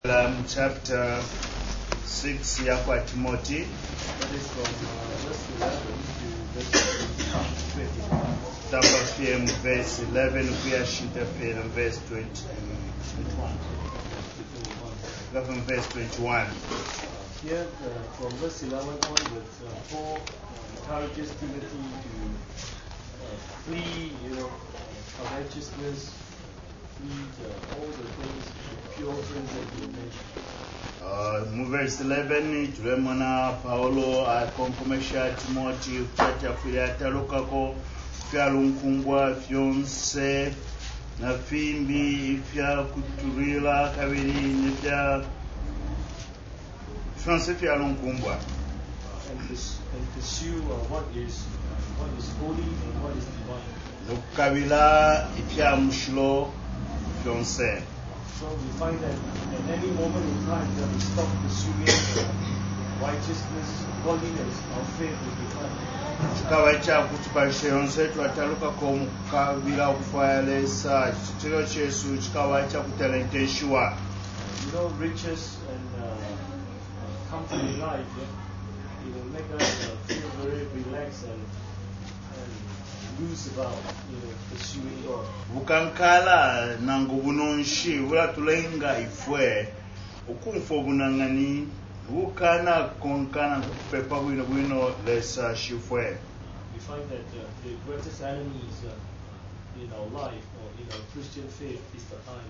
Chapter 6 yakwa Timothy. That is from verse 11 to verse 21. Tapa PM verse 11 kuyashita PM verse 20. From verse 21. Here from verse 11 onwards, Paul encourages Timothy to flee, covetousness, flee all the things, pure things that you mentioned. Mu verse 11 tulemona Paulo akonkomesha Timothy kuchachafuya talukako fyalunkumbwa fyonse na fimbi fya kuturila kabiri nifya fyonse fyalunkumbwa And pursue what is holy and what is divine. nokukabila ifya mushilo fyonse. So we find that at any moment in time that we stop pursuing righteousness, godliness, our faith will decline. Chikaba chakutupaisha yonse twataluka ko mukabila okufayalesa kitiro kyesu chikaba chakutalenteshwa. Riches and comfort in life, it will make us feel very relaxed and loose about pursuing God. Bukankala nangu bunonshi bulatulenga ifwe okumfa obunangani bukana konkana kupepa bwino lesa shifwe. We find that the greatest enemies in our life or in our Christian faith is the time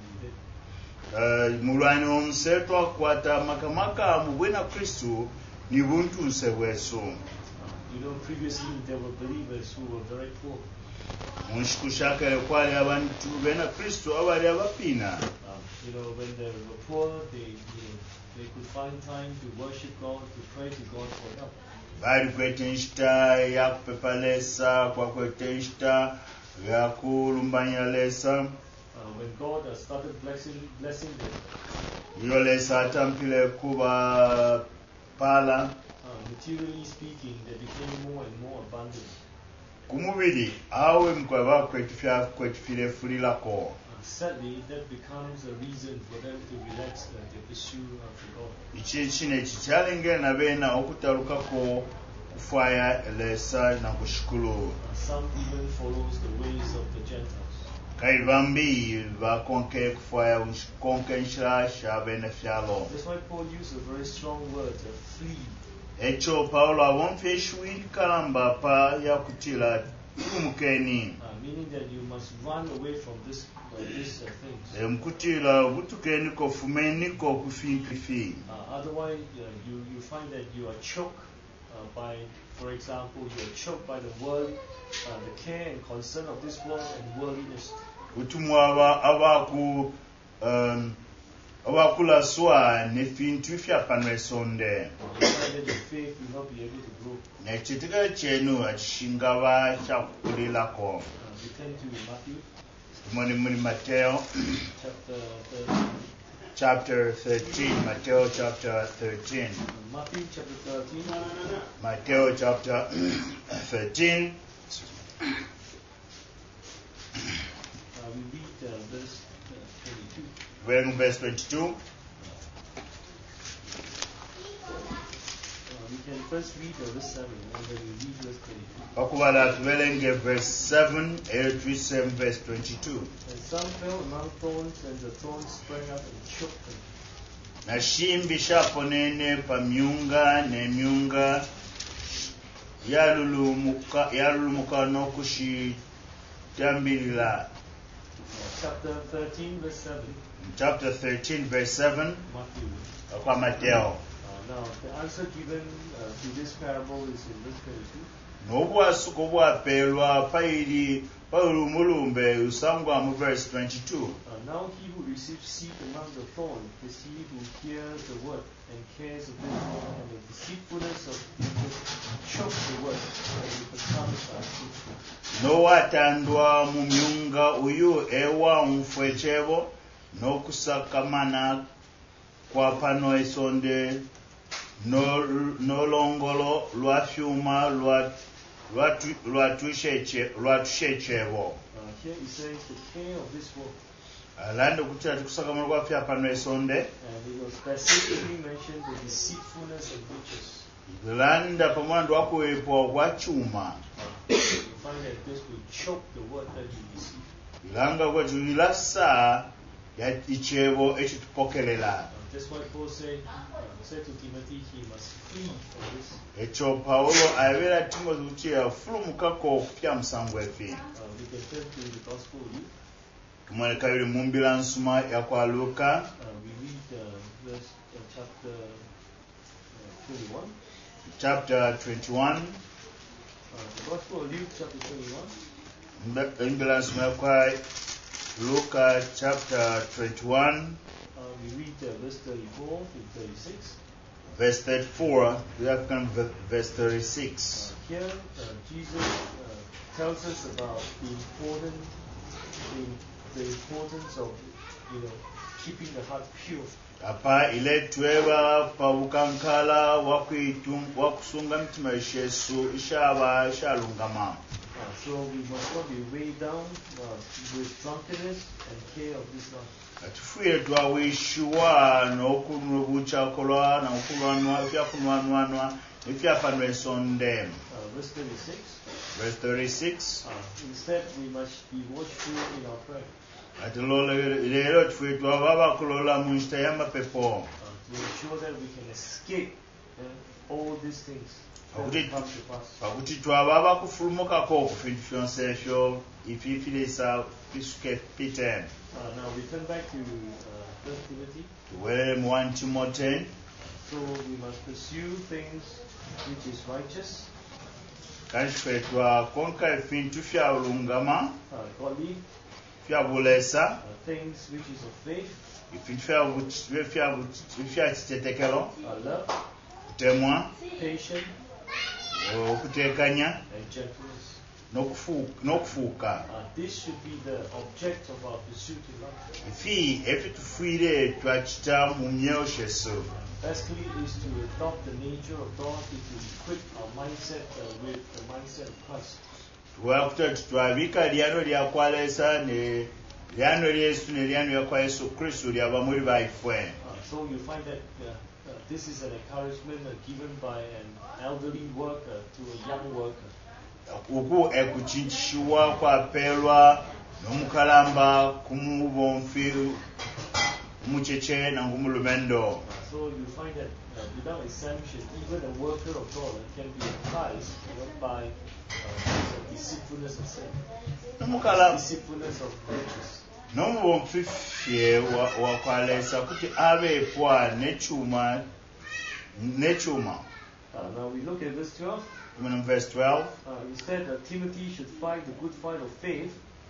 we live. Mulwani omuse twakwata makamaka mu bwena Kristu ni buntuse bweso. Previously there were believers who were very poor. Munshikushakale kwali abantu bena Kristu abali abapina. When they were poor, they could find time to worship God, to pray to God for help. Bali kwetenshita ya kupepalesa kwa kwetenshita ya kulumbanya lesa. When God has started blessing them, iyo lesa atampile kuba pala. Materially speaking, they became more and more abundant. Kumubili awe mkwaba kwetufile fulilako. Sadly, that becomes a reason for them to relax the pursuit of God. Ichi chichallenge na bena okutalukako kufaya lesa na kushukulu. Some even follows the ways of the Gentiles. Kaibambi bakonke kufaya konke nshasha bena fyalo. That's why Paul used a very strong word, flee. Echo Paulo awonfeshwili kalamba pa ya kutila kumukeni. Meaning that you must run away from these things. Mkutila butukeni ko fumeni ko kufifi. Otherwise, you find that you are choked by, for example, you are choked by the world, the care and concern of this world and worldliness. Utumwa abaku abakula swa nefintu fya panwesonde. You find that your faith will not be able to grow. Nechitika chenu achingaba chakulilako. We turn to Matthew. Muni Mateo chapter 13. Mateo chapter 13. Matthew chapter 13. Mateo chapter 13. We read verse 22. We're in verse 22. We can first read verse 7 and then we read verse 22. Okubala tuvelenge verse 7, 7 verse 22. And some fell among thorns, and the thorns sprang up and choked them. Na shimbi shaponene pa myunga ne myunga yalulumuka no kushitambirila. Chapter 13 verse 7. Chapter 13 verse 7. Matthew. Kwa Mateo. Now the answer given to this parable is in verse 22. Nobwasuko bwapelwa paili paulumulumbe usangwa mu verse 22. Now he who receives seed among the thorns is he who hears the word and cares of it, and the deceitfulness of chokes the word, and it becomes unfruitful. Nowatandwa mu myunga uyu ewa mfwechebo nokusakamana kwa pano esonde nolongolo lwafyuma lwatushechebo. Here he says the care of this world. alanda okutera tukusagama lwaffe apano esonde and it was specifically mentioned the deceitfulness of riches. landa pamwana wakuweepwa ogwa cyuma You find that this will choke the word that you receive. ilanga gwetulilasa ikyebo ekitupokerera. That's why Paul said to Timothy, he must flee from this. Ekyo Pawulo abeera Timothy kyeyafulumukako okupya musango efi. We can turn to the Gospel of Luke. Tumweleka biri mu mbira nsoma yakwa Luka. We read verse chapter 21. Chapter 21. The Gospel of Luke, chapter 21. Mbira nsoma yakwa Luka, chapter 21. We read verse 34 to 36. Verse 34, we have come to verse 36. Here, Jesus tells us about the importance of, keeping the heart pure. Apa iletweba pabukankala wakusunga mitima yeshesu ishaba shalungama. So we must not be weighed down with drunkenness and care of this life. Atufuire twawishuwa n'okunwa obucyakolwa n'okulwanwa ebyakunwanwanwa ebyapanwa ensonde. Verse 36. Verse 36. Instead, we must be watchful in our prayer. Ati leero tufuire twaba bakulola mu nshita y'amapepo. To ensure that we can escape all these things that come to pass. Pakuti twaba bakufulumukako okufintu byonse ebyo ififirisa bisuke pite. Now we turn back to 1 Timothy. Tuwere mu 1 Timothy. So we must pursue things which is righteous, Kandi ffe twakonka ebintu byalungama, godly, byabulesa, things which is of faith, ebintu byakitetekero, love, kutemwa, patience, okuteekanya, and gentleness. n'okufuuka. This should be the object of our pursuit in life. Efi tufiire twakita mu myosheso. Basically, is to adopt the nature of God, to equip our mindset with the mindset of Christ. Twabika lyano lyakwalesa ne lyano Yesu ne lyano yakwa Yesu Kristo lyaba muri baifwe. So you find that this is an encouragement given by an elderly worker to a young worker. Uku ekuchinshiwa kwapeerwa n'omukalamba kumubonfi umucheche na ngumulumendo. So you find that without exemption, even a worker of God can be enticed by the deceitfulness of sin, deceitfulness of riches. N'omubonfi fye wakwalesa kuti abeepwa n'ekyuma. Now we look at verse 12. In verse 12. Instead, Timothy should fight the good fight of faith.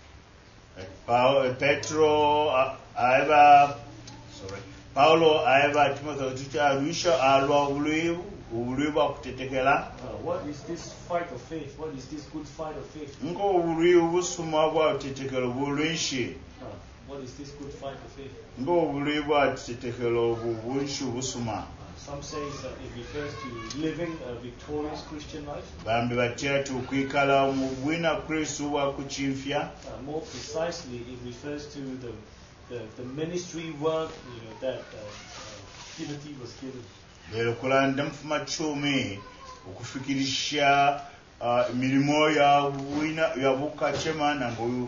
Paulo aeva Timothy tucharuisha alwa ubuli bwa kutetekela. What is this fight of faith? What is this good fight of faith? Ngo ubuli ubusuma bwa kutetekela bulunshi. What is this good fight of faith? Ngo ubuli bwa kutetekela ubunshi ubusuma. Some say it refers to living a victorious Christian life. Bambi batya tukwikala mu bwina Kristo bwa kuchimfya. More precisely, it refers to the ministry work that Timothy was given. Lero kulanda mfuma chumi okufikirisha milimo ya bwina ya bukachema na ngoyu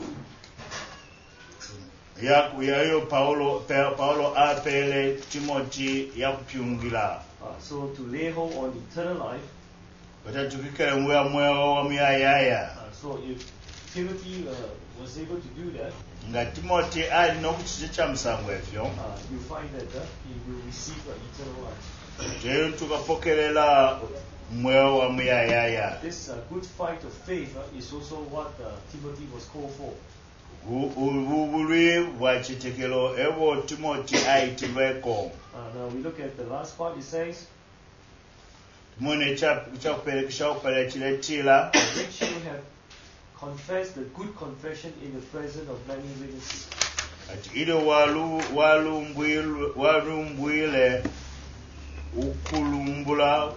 yayo Paulo apele Timothy yakupyungira. So to lay hold on eternal life. Batatukikala mweo wa myayaya. So if Timothy was able to do that, nga Timothy ali n'okukizo kya musango efyo, you find that he will receive eternal life. Tero tukapokerera mweo wa myayaya. This good fight of faith is also what Timothy was called for. Ubuli bwa kitekelo ebo Timothy ayitibweko. Now we look at the last part. It says, Mune kyakupelekesha okuperekera ekira. Which you have confessed the good confession in the presence of many witnesses. Ati ile walumbwile ukulumbula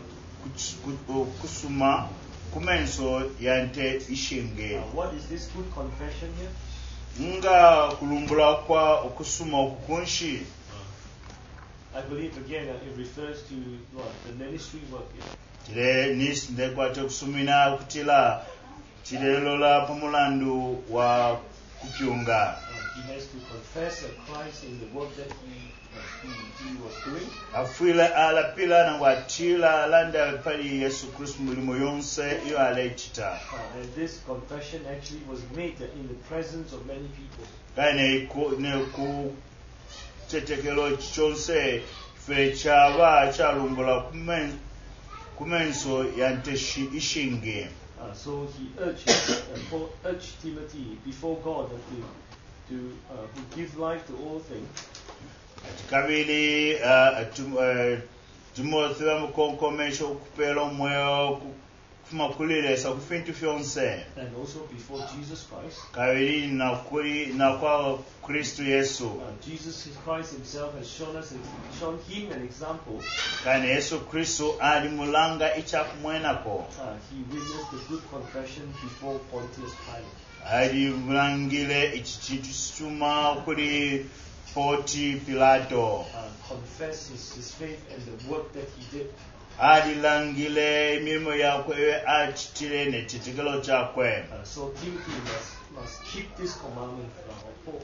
kusuma kumenso yante ishinge. What is this good confession here? nga kulumbula kwa okusoma okukunshi. I believe again it refers to what? The ministry work. Yeah? Tile nis ndekwate okusumina kutila tilelola pamulandu wa kupyunga. He has to confess that Christ in the work that he was doing. Afuila alapila na watila landa pali Yesu Kristo mulimo yonse iyo alechita. And this confession actually was made in the presence of many people. Kane ku tetekelo chonse fe chaba chalumbula kumenso yanteshi ishinge. So he Paul urged Timothy before God to give life to all things. Kabili Timothy amukonkomesha okupela omweyo kumakuliresa kufintu fyonse. And also before Jesus Christ. Kabili na kwa Kristo Yesu. Jesus Christ himself has shown him an example. Kane Yesu Kristo alimulanga ichakumwenako. He witnessed the good confession before Pontius Pilate. Alimulangile ichichitu suma kuri Ponti Pilato. Confess his faith and the work that he did. Alilangile imirimo yakwe achitile nechitikelo chakwe. So Timothy must keep this commandment of Paul.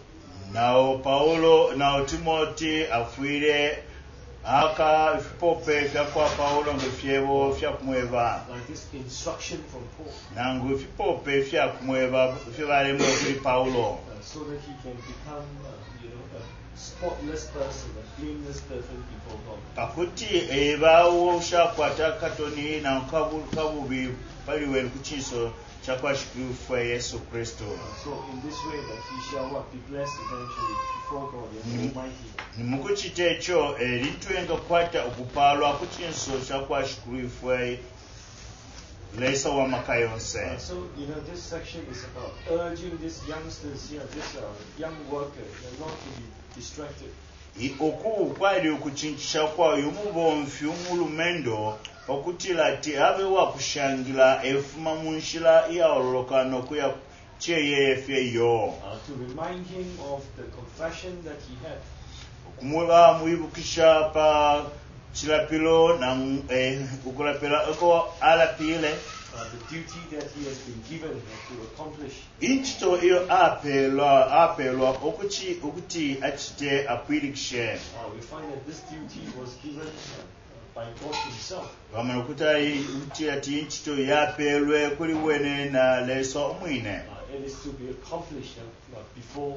Nao Timothy afuire aka ifipope fyakwa Paulo ngefyevo fyakumweva. Like this instruction from Paul. Nangu ifipope fyakumweva fyabalemo kuri Paulo. So that he can become a spotless person, a blameless person before God. Pakuti ebawo shakwata katoni na kabubi paliwe kuchiso chakwa shikufu Yesu Kristo. So in this way that he shall be blessed eventually before God and Almighty. Nimukuchite echo litwenga kwata okupalwa kuchinso chakwa shikufu lesa wa makayonse. So this section is about urging these youngsters here, this young workers, not to be distracted. Oku kwali okuchinchisha kwayo mubomfi umulumendo okutila ti abe wakushangila efuma munshila yaolokano kuya cheyefye yo. To remind him of the confession that he had. Kumula muibukisha pa chilapilo na ukulapila eko alapile. The duty that he has been given to accomplish. Inchito iyo apelwa okuti achite akwirikishe. We find that this duty was given by God himself. Wamanakuta ati inchito yapelwe kuli wene na leso omwine. It is to be accomplished before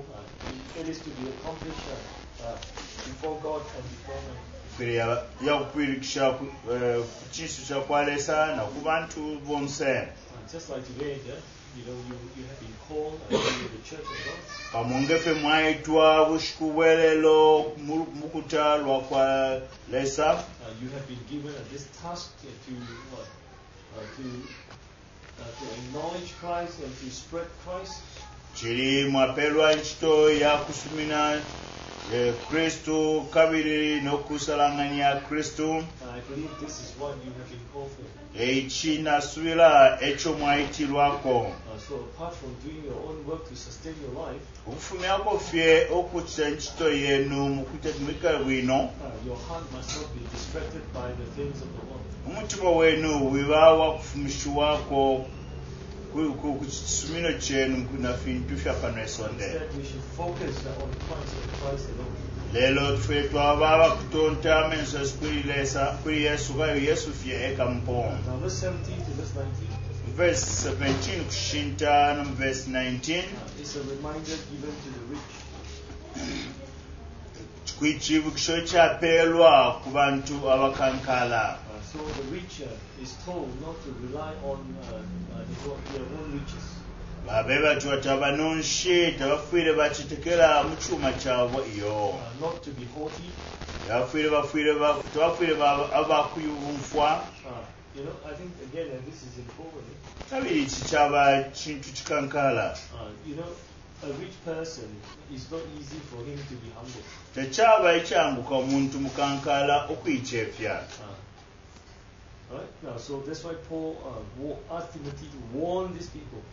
God and before man. Ya kukwirikisha kuchisu cha kwalesa na kubantu bonse. Just like today, you have been called to the church of God. Pamongefe mwaitwa bushikuwelelo mukuta lwa kwa lesa. You have been given this task to acknowledge Christ and to spread Christ. Chiri mwapelwa nchito ya kusumina Kristo kabiri no kusalangania Kristo. I believe this is what you have been called for. Eichina swila echo mwaitilwako. So apart from doing your own work to sustain your life, Ufumyako fye okuchita nchito yenu mukutetumika wino. Your heart must not be distracted by the things of the world. Umutima wenu wibawa kufumishu wako kuchisumino chenu kuna fintu fya panesonde. Instead we should focus on Christ and Christ alone. Lelo twe twababa kutonta mensa kuri Yesu kayo Yesu fye eka mpon. Now verse 17 to verse 19. Verse 17 kushinta na verse 19. It's a reminder given to the rich. Kuichivu kisho chapelwa kubantu abakankala. So the rich is told not to rely on their own riches. Babeba tuwataba nonshi tabafuire bachitekela muchuma chabo iyo. Not to be haughty. Tabafuire abakuyumfwa. I think again this is important. Kabiri chichaba chintu chikankala. A rich person is not easy for him to be humble. Techaba echanguka omuntu mukankala okwichefya. Right now, so that's why Paul asked Timothy to warn these people.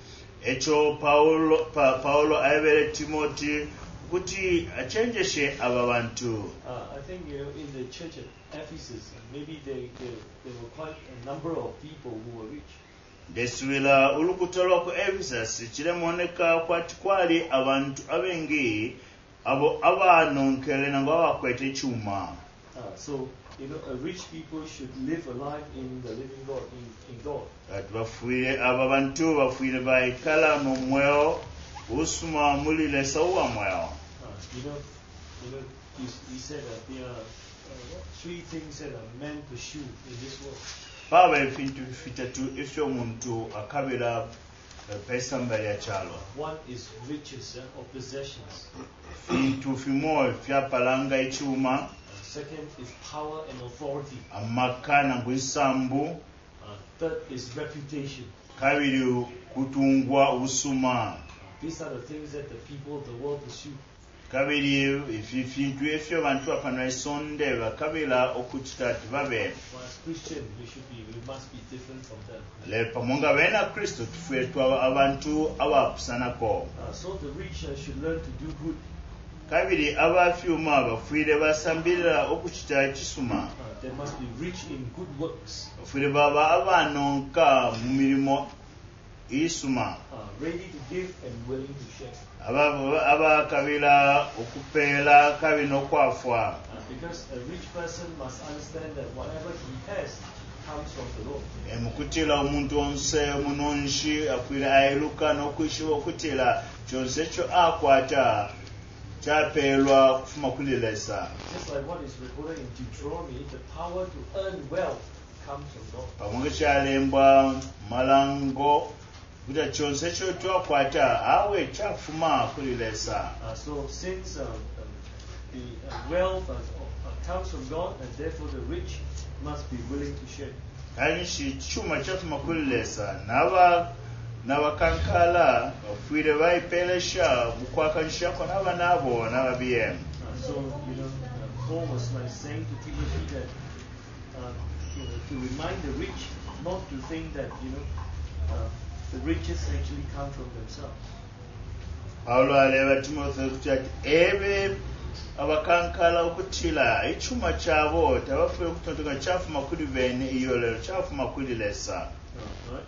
echo Paulo ayebere Timothy kuti achenjeshe aba bantu. I think in the church at Ephesus, maybe there were quite a number of people who were rich. Deswila ulukutolo ku Ephesus kiremoneka kwali abantu abengi abo abanonkere nango abakwete chuma. So a rich people should live a life in the living God, in God. Bafuire aba bantu bafuire baikala no mweo usuma mulile sawa mweo. He said that there are 3 things that are men pursue in this world. Baba efintu fitatu ifyo muntu akabira pesa mbali ya chalo. One is riches or possessions. Fintu fimo fya palanga ichuma. Second is power and authority. Amakana nguisambu. Third is reputation. Kabiri kutungwa usuma. These are the things that the people of the world pursue. Kabiri ifintu ifyo bantu apana isonde bakabira okuchitati babe. As Christian, we must be different from them. Le pamonga bena Kristo tufuye twa abantu abapusanako. So the rich should learn to do good. Kabiri abafyuma bafuire basambira okuchita kisuma. They must be rich in good works. Bafuire baba abanonka mu mirimo isuma. Ready to give and willing to share. Abakabira okupeera kabi n'okwafwa. Because a rich person must understand that whatever he has comes from the Lord. Mukutira omuntu onse munonshi akwira airuka n'okwishiwa okutira kyonse ekyo akwata kyapeerwa kufuma kulilesa. Just like what is recorded in Deuteronomy, the power to earn wealth comes from God. Pamwe kyalembwa malango kuta kyonse ekyo twakwata awe kyafuma kulilesa. So since the wealth comes from God, and therefore the rich must be willing to share. Kanyishi kyuma kyafuma kulilesa n'abakankala bafuire bayipelesha bukwakanisha kwa n'abanabo n'ababiem. So Paul was saying to Timothy that to remind the rich not to think that the riches actually come from themselves. Paulo aleba Timothy kuti ebe abakankala okutila ichuma kyabo tabafuye okutontoka kyafuma kuli bene iyo lero kyafuma kuli lesa. Right?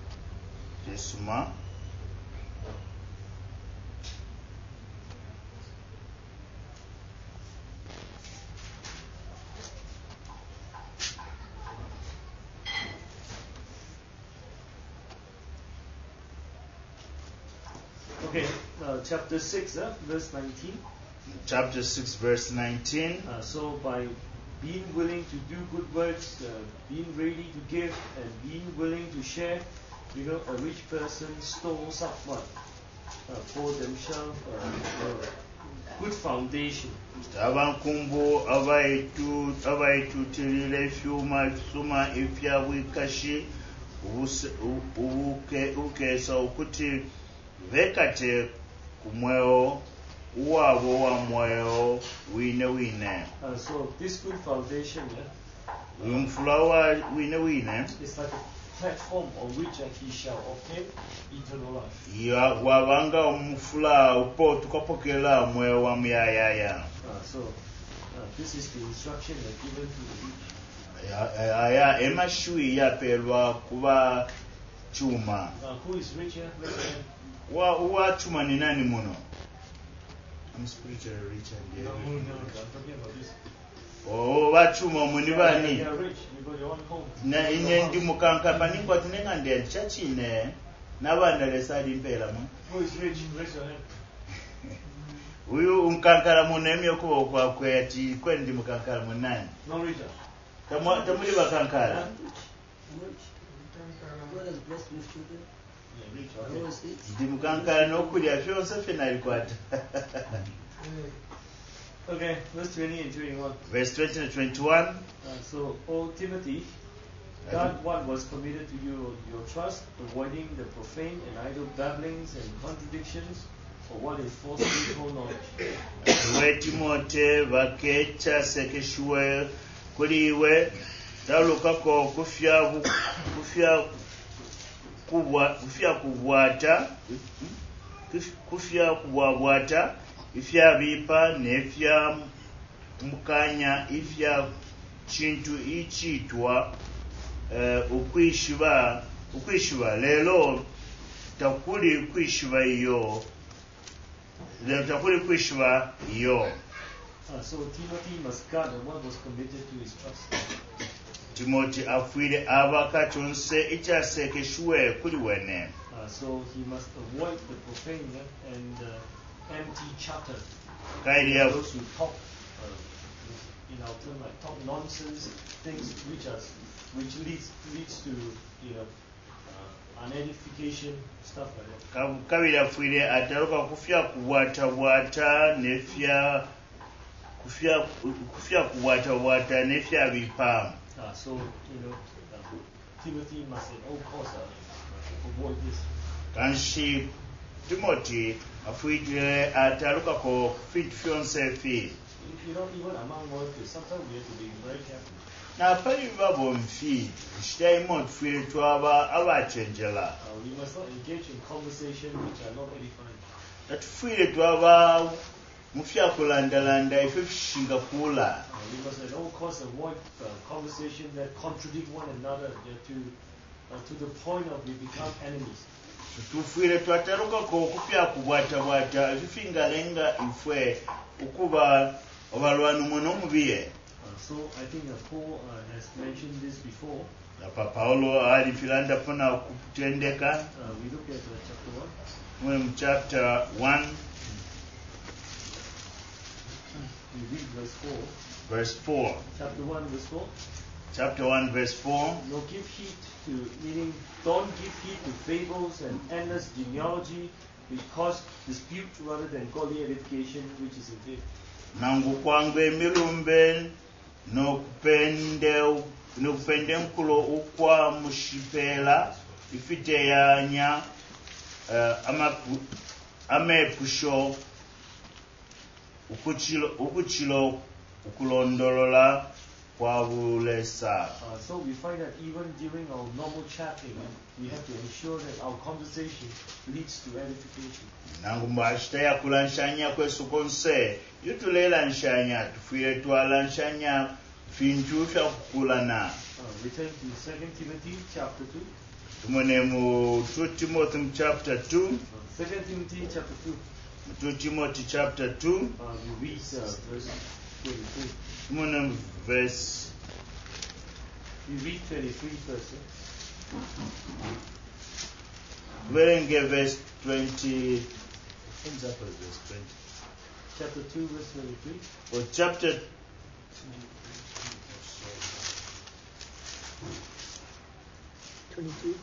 Yesuma. Okay, chapter 6, verse 19. Chapter 6, verse 19. So by being willing to do good works, being ready to give, and being willing to share, a rich person stores up what? For themselves good foundation. Abankumbu abaitu tilile fyuma ifya wikashi ukesa ukuti vekate kumweo uwabo wa mweo wine. So this good foundation, Umfulawa wine. It's like a platform on which he shall obtain eternal life. Ya wabanga umfula upo tukapokela mweo wa miyaya. So this is the instruction that given to the rich. Ya emashui ya pelwa kuba chuma. Who is rich here? Wa chuma ni nani muno? I'm spiritually rich and No, I'm talking about this. Wa chuma muni bani? You are rich. You got your own home. Na inye ndi mukanka paningwa tinenga ndi chachine nabana lesali impela mu. Who is rich? Raise your hand. Uyu unkankala munemye kuba kwa kweti kwendi mukankala munani. No richer. Tamuli bakankala. God has blessed me with children. Yeah, rich. I always eat. Ndi mukankala nokulya fyose fena alikwata. Okay, verse 20 and 21. Verse 20 and 21. So, O Timothy, guard what was committed to you, your trust, avoiding the profane and idle babblings and contradictions, or what is false spiritual knowledge. We Timote vakecha sekeshwe kuliwe talukako kufya kufya kubwabwata ifya bipa nefya mukanya ifya kintu ichitwa ukwishiba lelo takuli kwishiba iyo So Timothy must guard what was committed to his trust. Timothy afwire abakatonse ekyasekeshwe kuli wene. So he must avoid the profane and empty chatter. Those who talk, in our term, like talk nonsense, things which leads to unedification, stuff like that. Kabiri afwire ataruka kufya kubwata nefya kufya kubwata nefya bipa. So Timothy must at all costs avoid this. Kanshi Timothy afwire ataruka ko fit fiance fi. Even among workers, sometimes we have to be very careful. Na pali babo mfi shitaimo tufire twaba abachenjela. We must not engage in conversation which are not edifying. Tufire twaba mufya kulandalanda ife fishinga kula. We must at all costs avoid conversation that contradict one another to the point of we become enemies. Tufire twataruka ko kufya kubwata ifinga lenga ifwe ukuba obalwanu muno mubiye. So I think Paul has mentioned this before. Paulo alifilanda pona kutendeka. We look at chapter 1. Chapter 1. We read verse 4. Verse 4. Chapter 1 verse 4. Chapter 1 verse 4. No, give heed to, meaning don't give heed to fables and endless genealogy, which cause dispute rather than godly edification, which is in faith. Nangu kwangwe milumbe nokupende mkulo ukwa mushipela ifite yanya amepusho ukuchilo ukulondolola kwa bulesa. So we find that even during our normal chatting, we have to ensure that our conversation leads to edification. Nangu mbashitaya kulanshanya kwesu konse yutulela nshanya tufire twala nshanya fintu fya kukulana. Return to 2 Timothy chapter 2. Tumone mu 2 Timothy chapter 2. 2 Timothy chapter 2. 2 Timothy chapter 2. We read verse 23. Tumone verse. We read 23 first. Verenge verse 20. What's up with verse 20? Chapter 2 verse 23. Or chapter 22.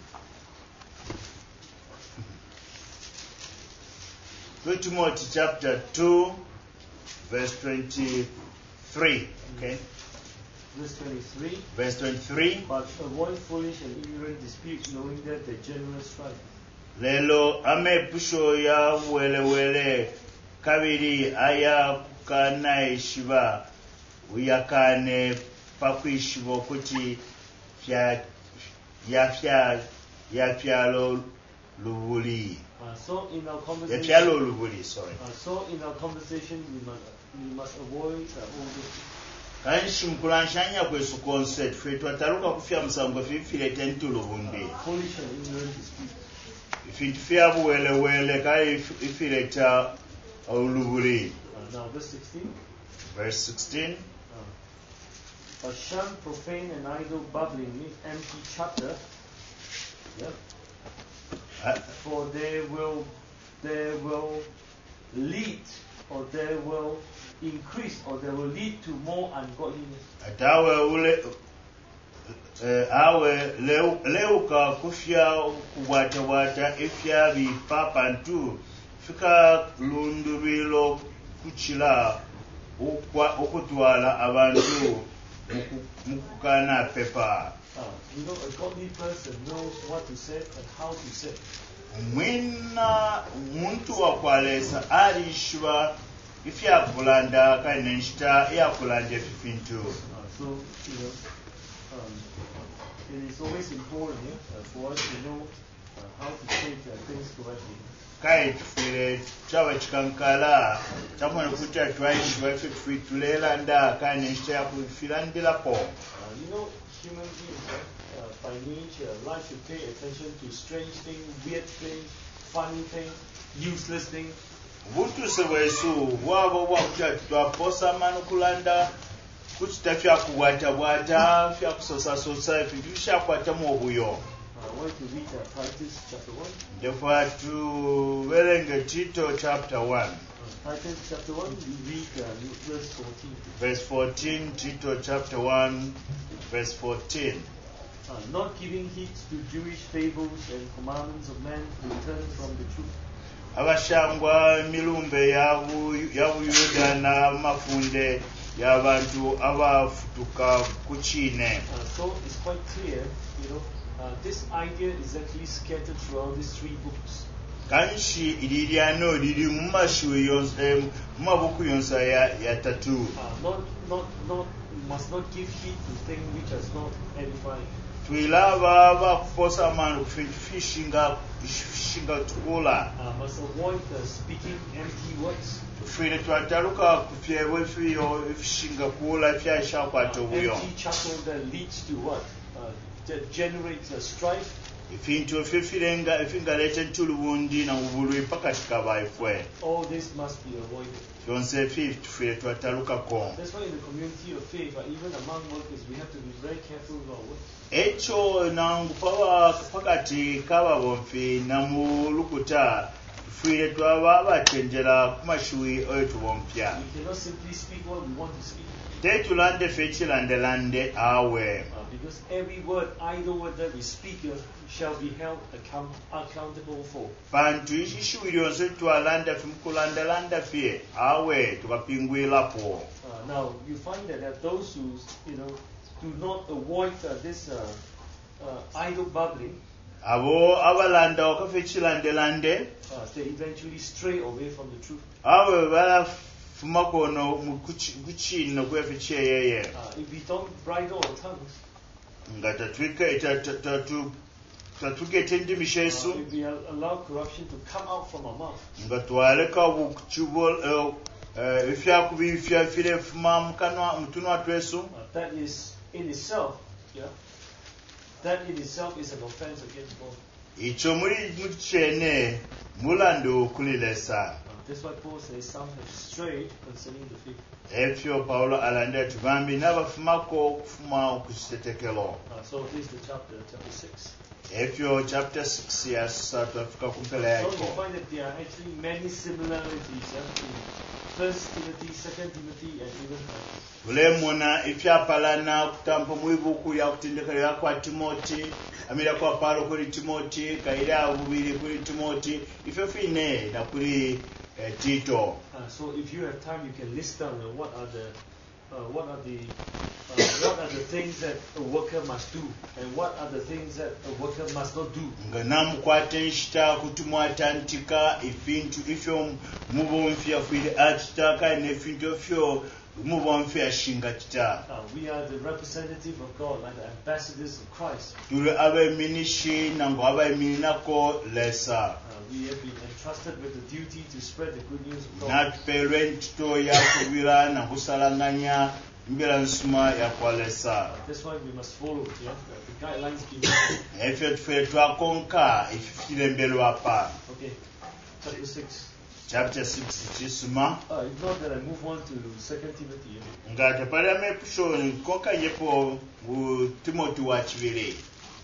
2 Timothy chapter 2 verse 23. Okay. Verse 23. Verse 23. But avoid foolish and ignorant disputes, knowing that they generally strife. Lelo amepusho ya wele kabiri aya kukana ishiba uyakane pakwishibo kuti yapyalo lubuli. So in our conversation, Yapyalo lubuli, sorry. So in our conversation, we must avoid all this. Kanshi mkulanshanya kwesu konse tufwe twataruka kufya musango fifile tentu lubundi. Foolish and ignorant disputes. Ifintu fya buwele kai ifile cha ulubuli. Now verse 16. Verse 16. But shun profane and idle babbling, empty chatter. Yep. For they will lead, or they will increase, or they will lead to more ungodliness. Awe leuka kufya kubwata ifya bipapantu fika lundurilo kuchila okutwala abantu mukukana pepa. A godly person knows what to say and how to say. Mwina muntu wakwalesa alishwa ifya kulanda kanenshita ya kulanda fifintu. So it is always important for us to know how to take things correctly. Kai tufire chawe chikankala chamwana kuti atwaishwa ife tuitulela nda kane nshya kufilandilapo. Human beings by nature like to pay attention to strange things, weird things, funny things, useless things. Butuse bwesu bwabo bwakuti twaposa manu kulanda kuchita fyakuwata fyakusosasosa ebintu bishakwatamu obuyo. I want to read Titus chapter 1. Therefore, to Verenge Tito chapter 1. Titus chapter 1, we read verse 14. Verse 14, Tito chapter 1, verse 14. Not giving heed to Jewish fables and commandments of men to turn from the truth. Abashangwa milumbe yabuyuda na mafunde y'abantu abafutuka kuchine. So it's quite clear, this idea is actually scattered throughout these 3 books. Kanshi iliano lili mumashu yonse mumabuku yonsa ya tatu. Must not give heed to things which are not edifying. Twilaba bakuposa manu fishinga tukula. Must avoid speaking empty words. Tufire twataluka kufyewe fiyo fishinga kula fyashakwata obuyo. Empty chatter that leads to what? That generates strife. Ifintu efifirenga efingaleta ntulubundi na ubulwi pakati kabaifwe. All this must be avoided. Yonse efi tufire twatalukako. That's why in the community of faith, even among workers, we have to be very careful with our words. Echo nangu pakati kababomfi namulukuta tufire twaba batendera kumashui oyo bompya. We cannot simply speak what we want to speak. Tetulande fechilandelande awe. Because every word, idle word that we speak shall be held accountable for. Bantu ishishuwiri yonse twalanda fimkulandalanda fye awe tukapingwilapo. Now you find that those who do not avoid this idle babbling, abo abalanda wakafechilandelande they eventually stray away from the truth. awe balafumakono mukuchino kweficheyeye. If we don't bridle our tongues, nga tatugete endimisha yesu, if we allow corruption to come out from our mouth, nga twaleka efyakubi fyafire fuma mutunwa twesu, that is in itself, is an offense against God. icho muri muchene mulando kulilesa. That's why Paul says some have strayed concerning the faith. Efyo Paulo alanda tubambi n'abafumako okufuma okutetekelo. So this is the chapter 6. Efyo chapter 6 yasa twafika kumpela yako. So you find that there are actually many similarities in 1 Timothy, 2 Timothy, and even Ulemona ifyapalana kutampa mwibuku ya kutendekero yakwa Timoti, amira kwa Paulo kuri Timoti, kaira bubiri kuri Timoti, ifefine na kuri Tito. So if you have time, you can list down what are the things that a worker must do, and what are the things that a worker must not do. Nganamukwate nshita kutumwatantika ifintu ifyo mubomfya kwile atitaka nefintu ifyo mubomfya shinga kita. We are the representative of God, like the ambassadors of Christ. Tule abe minishi nango abe mininako lesa. We have been entrusted with the duty to spread the good news of God. Natupelwe ntito ya kubira na kusalanganya mbira nsuma ya kwalesa. That's why we must follow the guidelines given. Efyo tufere twakonka ififile mbele wapa. Okay, chapter 6. Chapter 6 chisuma. It's not that I move on to 2 Timothy. Ngate pale mepusho konka yepo Timothy wa chibiri.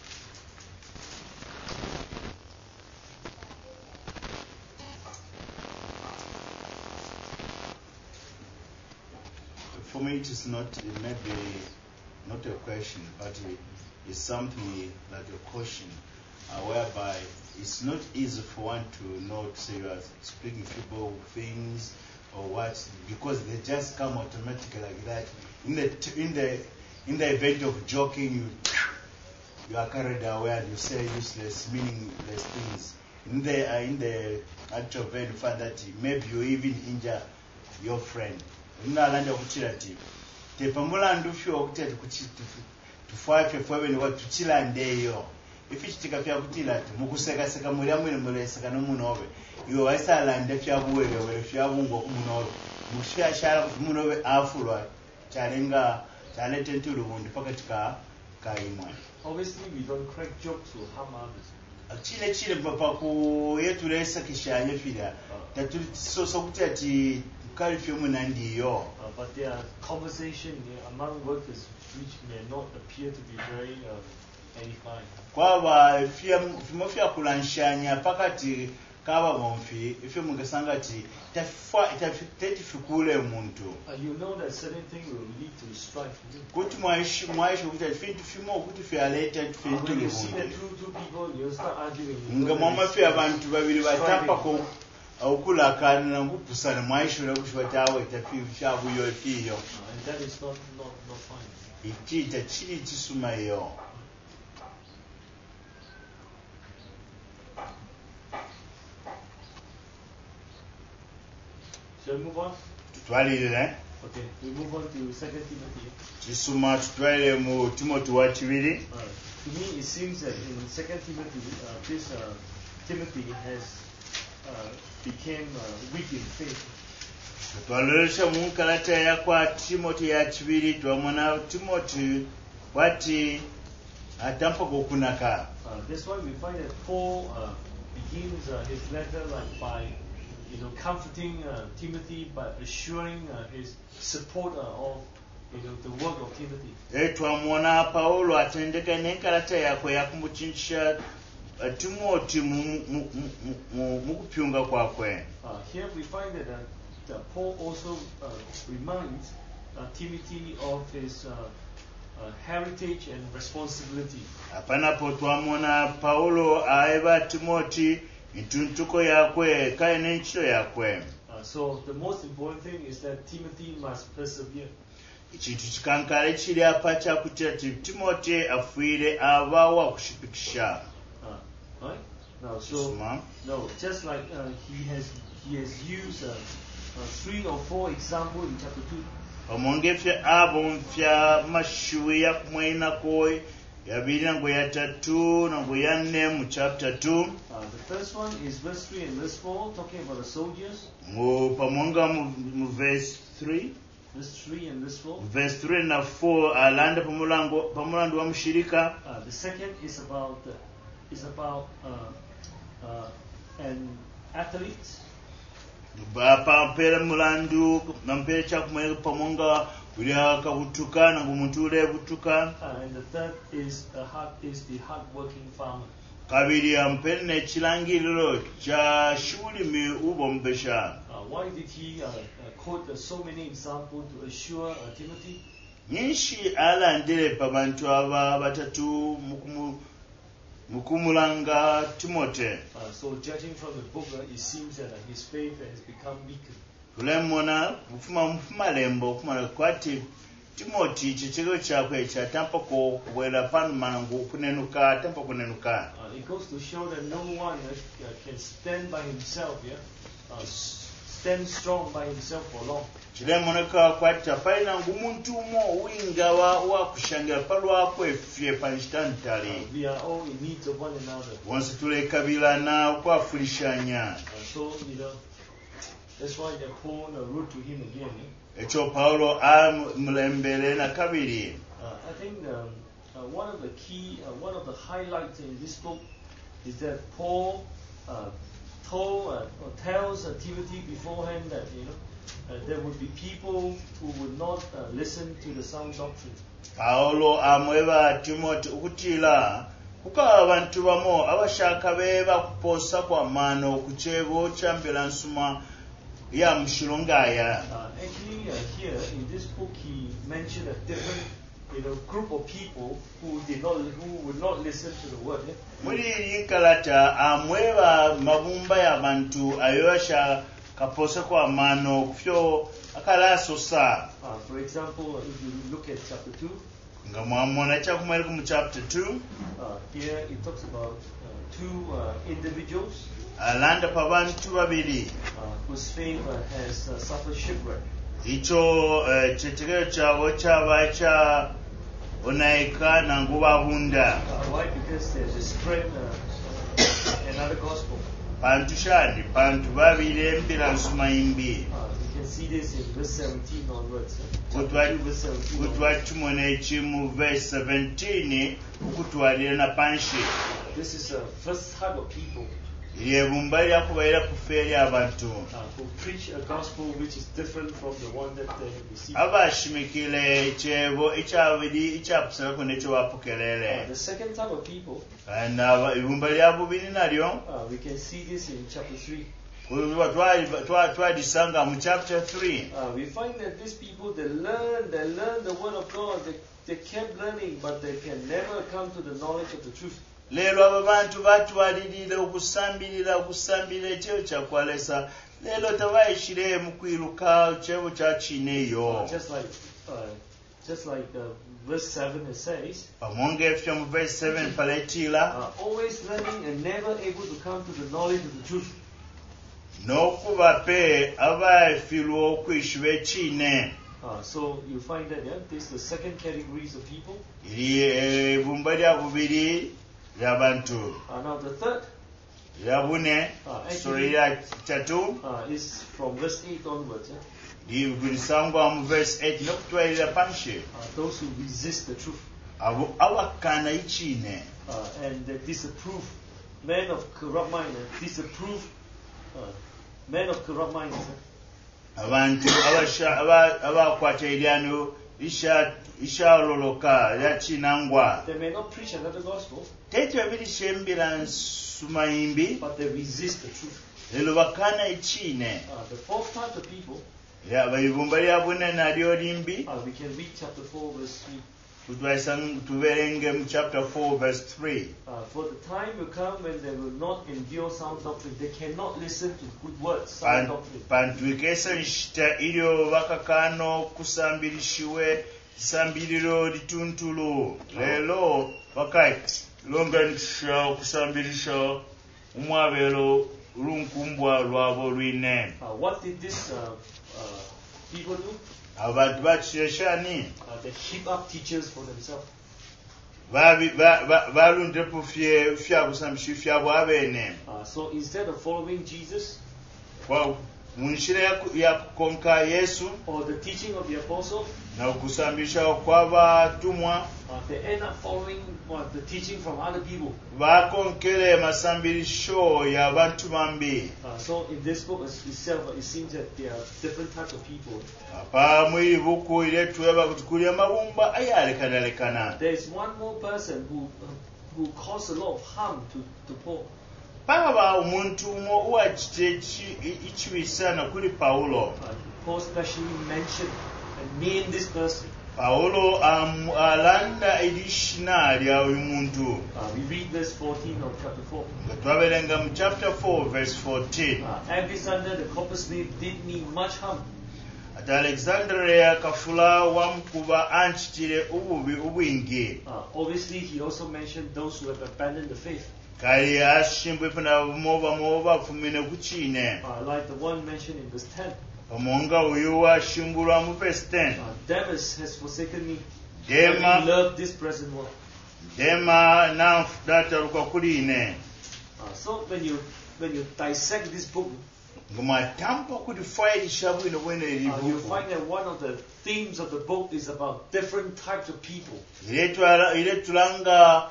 For me, it is not maybe not a question, but it's something like a question, whereby it's not easy for one to know to say you are speaking people things or what, because they just come automatically like that. In the event of joking, you are carried away and you say useless, meaningless things. In the actual event, you find that maybe you even injure your friend. Unalanda kuchirati tepa mulandu fyo okutete kuchitu tufafye fwe ne watuchilandeyo ifichitika fyakutila ati mukusekaseka muli amwene muleseka nomunobe iwe waisalanda fyabuwelewele fyabungwa kumunobe mushashala kuti munobe afulwa chalenga chalete ntulubundi pakati kaimwe. Obviously, we don't crack jokes or harm others. chile pakuyetulesa kishanye fila tatusoso kuti ati kalifyo munandiyo. But there are conversation among workers which may not appear to be very edifying. Kwaba fimo fyakulanshanya pakati kaba bonfi ifyo mungasanga ati tetifikule muntu. You know that certain things will lead to strife. Kuti mwaishi kuti fintu fimo kuti fyaleta fintu when you see the lebundi. two people, you start arguing. Nga mwama fya abantu babiri batapa ko aukulakana na ngupusana mwaishura kushwatawe tafi fyabuyo fiyo. And that is not fine. Ichita chili chisumayo. Shall we move on? Tutwalire Okay, we move on to 2 Timothy. chisuma tutwalire mu Timothy wa chibiri. To me, it seems that in 2 Timothy, Timothy has became weak in faith. Twaloresha mu kalata ya kwa Timothy ya chibiri twamona Timothy wati atampa kokunaka. That's why we find that Paul begins his letter by comforting Timothy by assuring his support of the work of Timothy. Twamona Paulo atendeka nenkalata yakwe yakumuchinchisha Timothy mukupyunga kwakwe. Here we find that Paul also reminds Timothy of his heritage and responsibility. Apanapo twamona Paulo aeba Timothy intuntuko yakwe kaya nenchito yakwe. So the most important thing is that Timothy must persevere. Ichitu chikankale chili apa chakuti ati Timothy afuire abawa kushipikisha. Right? Now, just like he has used 3 or 4 examples in chapter 2. Omongefya abo mfya mashuwe ya kumwena koi yabiri ngo ya 3 na ngo ya 4 mu chapter 2. The first one is verse 3 and verse 4, talking about the soldiers. Ngo pamonga mu verse 3. Verse 3 and verse 4. Verse 3 na 4 alanda pamulandu wa mshirika. The second is about an athlete. Bapa mpera mulandu nampera chakumwe pamonga ulia kabutuka na ngumuntu ule butuka. And the third is the hard-working farmer. Kabiri ampene chilangiriro cha shuli mi ubombesha. Why did he quote so many examples to assure Timothy? Nyinshi alandire pabantu aba batatu mukumulanga Timothy. So judging from the book, it seems that his faith has become weaker. Kulemona mfuma lembo kumana kwati Timothy chichego chakwe chatampa ko kuwela panu manangu kunenuka tampa kunenuka. It goes to show that no one can stand by himself, stand strong by himself for long. Chilemona kwa kwati paina ngumuntu mo winga wa kushangira palwa kwe fie panstantali. We are all in need of one another. Once tule kabila na kwa fulishanya. So that's why Paul wrote to him again. Echo Paulo mulembele na kabili. I think one of the highlights in this book is that Paul tells Timothy beforehand that there would be people who would not listen to the sound doctrine. Paulo amweba Timothy ukutila kukawa abantu bamo abashaka beba kuposa kwa mano kuchebo chambela nsuma ya mshilongaya. Actually, here in this book, he mentioned a different, group of people who would not listen to the word. Muri yikalata amweba mabumba ya bantu ayosha kaposa kwa mano kufyo akalaso sa. For example, if you look at chapter 2. Ngamwamona chakumwele mu chapter 2. Here it talks about 2 individuals. Alanda pabantu babiri. Whose faith has suffered shipwreck. Icho chetegeo chabo chaba onaika nangubabunda Why? Because there's spread another gospel. pantu shandi pantu babirembera nsumayimbi You can see this in verse 17 onwards. Chapter 2, verse 17 onwards. kutwatumona eki mu verse 17 okutwalira na panshi This is the first type of people lyebumba lyakubaira kufa eri abantu who preach a gospel which is different from the one that they have received. abashimikira ekyebo ekyabiri ekyakusalako nekyo bapokerere The second type of people, ibumba lya bubiri nalyo we can see this in chapter 3. twalisanga mu chapter 3 We find that these people, they learn the word of God, they kept learning, but they can never come to the knowledge of the truth. leero abo bantu batwalirira okusambirira ekyo kyakwalesa leero tebayishire mu kwiruka kyebo kyakina eyo Just like verse 7 it says, pamonga efyo mu verse 7 paletira always learning and never able to come to the knowledge of the truth. n'okuba pe abaefirwa okwishuba ekine So you find that this is the second categories of people. ibumba lya bubiri lyabantu Now the third lya bune lya tatu is from verse 8 onwards. lisangwa mu verse 8 n'okutwalira panshi Those who resist the truth abo abakana ikine and they disapprove. Men of corrupt mind disapprove. Men of corrupt minds. abantu abakwata eryano ishaloloka lyakinangwa They may not preach another gospel, tekyo birishembera nsumayimbi but they resist the truth. lelo bakana ikine The fourth type of people, ibumba lya bune nalyo limbi we can read chapter 4 verse 3. tuberenge mu chapter 4 verse 3 For the time will come when they will not endure sound doctrine. They cannot listen to good words, sound doctrine. pantwikesa nshita ilyo bakakano kusambirishiwe isambiriro lituntulu lelo bakati longanisha kusambirisha umwabelo lunkumbwa lwabo lwine What did this people do? abantu bakisheshani They heap up teachers for themselves. balundepo fyakusambisha fyabo abene So instead of following Jesus munshira ya kukonka Yesu or the teaching of the apostle, na kusambisha kw'abatumwa they end up following the teaching from other people. bakonkere masambirisho y'abantu bambi So in this book itself, it seems that there are different types of people. apa mwiri buku ile tuweba kutukulia mabumba ayalekanalekana. There is one more person who caused a lot of harm to Paul. Paba umuntu umwe uwachitechi ichiwisana kuli Paulo. Paul specially mentioned and named this person. Paulo alanda edishina lya uyu muntu. We read verse 14 of chapter 4. Twabelenga mu chapter 4 verse 14. Alexander the coppersmith did me much harm. Ati Alexandria kafula wamkuba anchitire ububi ubwingi. Obviously he also mentioned those who have abandoned the faith. Kali ashimbwe pana moba fumine kuchine. Like the one mentioned in verse 10. Omonga uyu washimbulwa mu verse 10. Demas has forsaken me. Dema He loved this present world. Dema na dataruka kuline. So when you dissect this book, Ngumatampa kudifayilisha bwino bwene you libuku. find that one of the themes of the book is about different types of people. Ile tulanga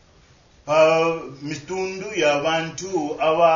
mitundu y'abantu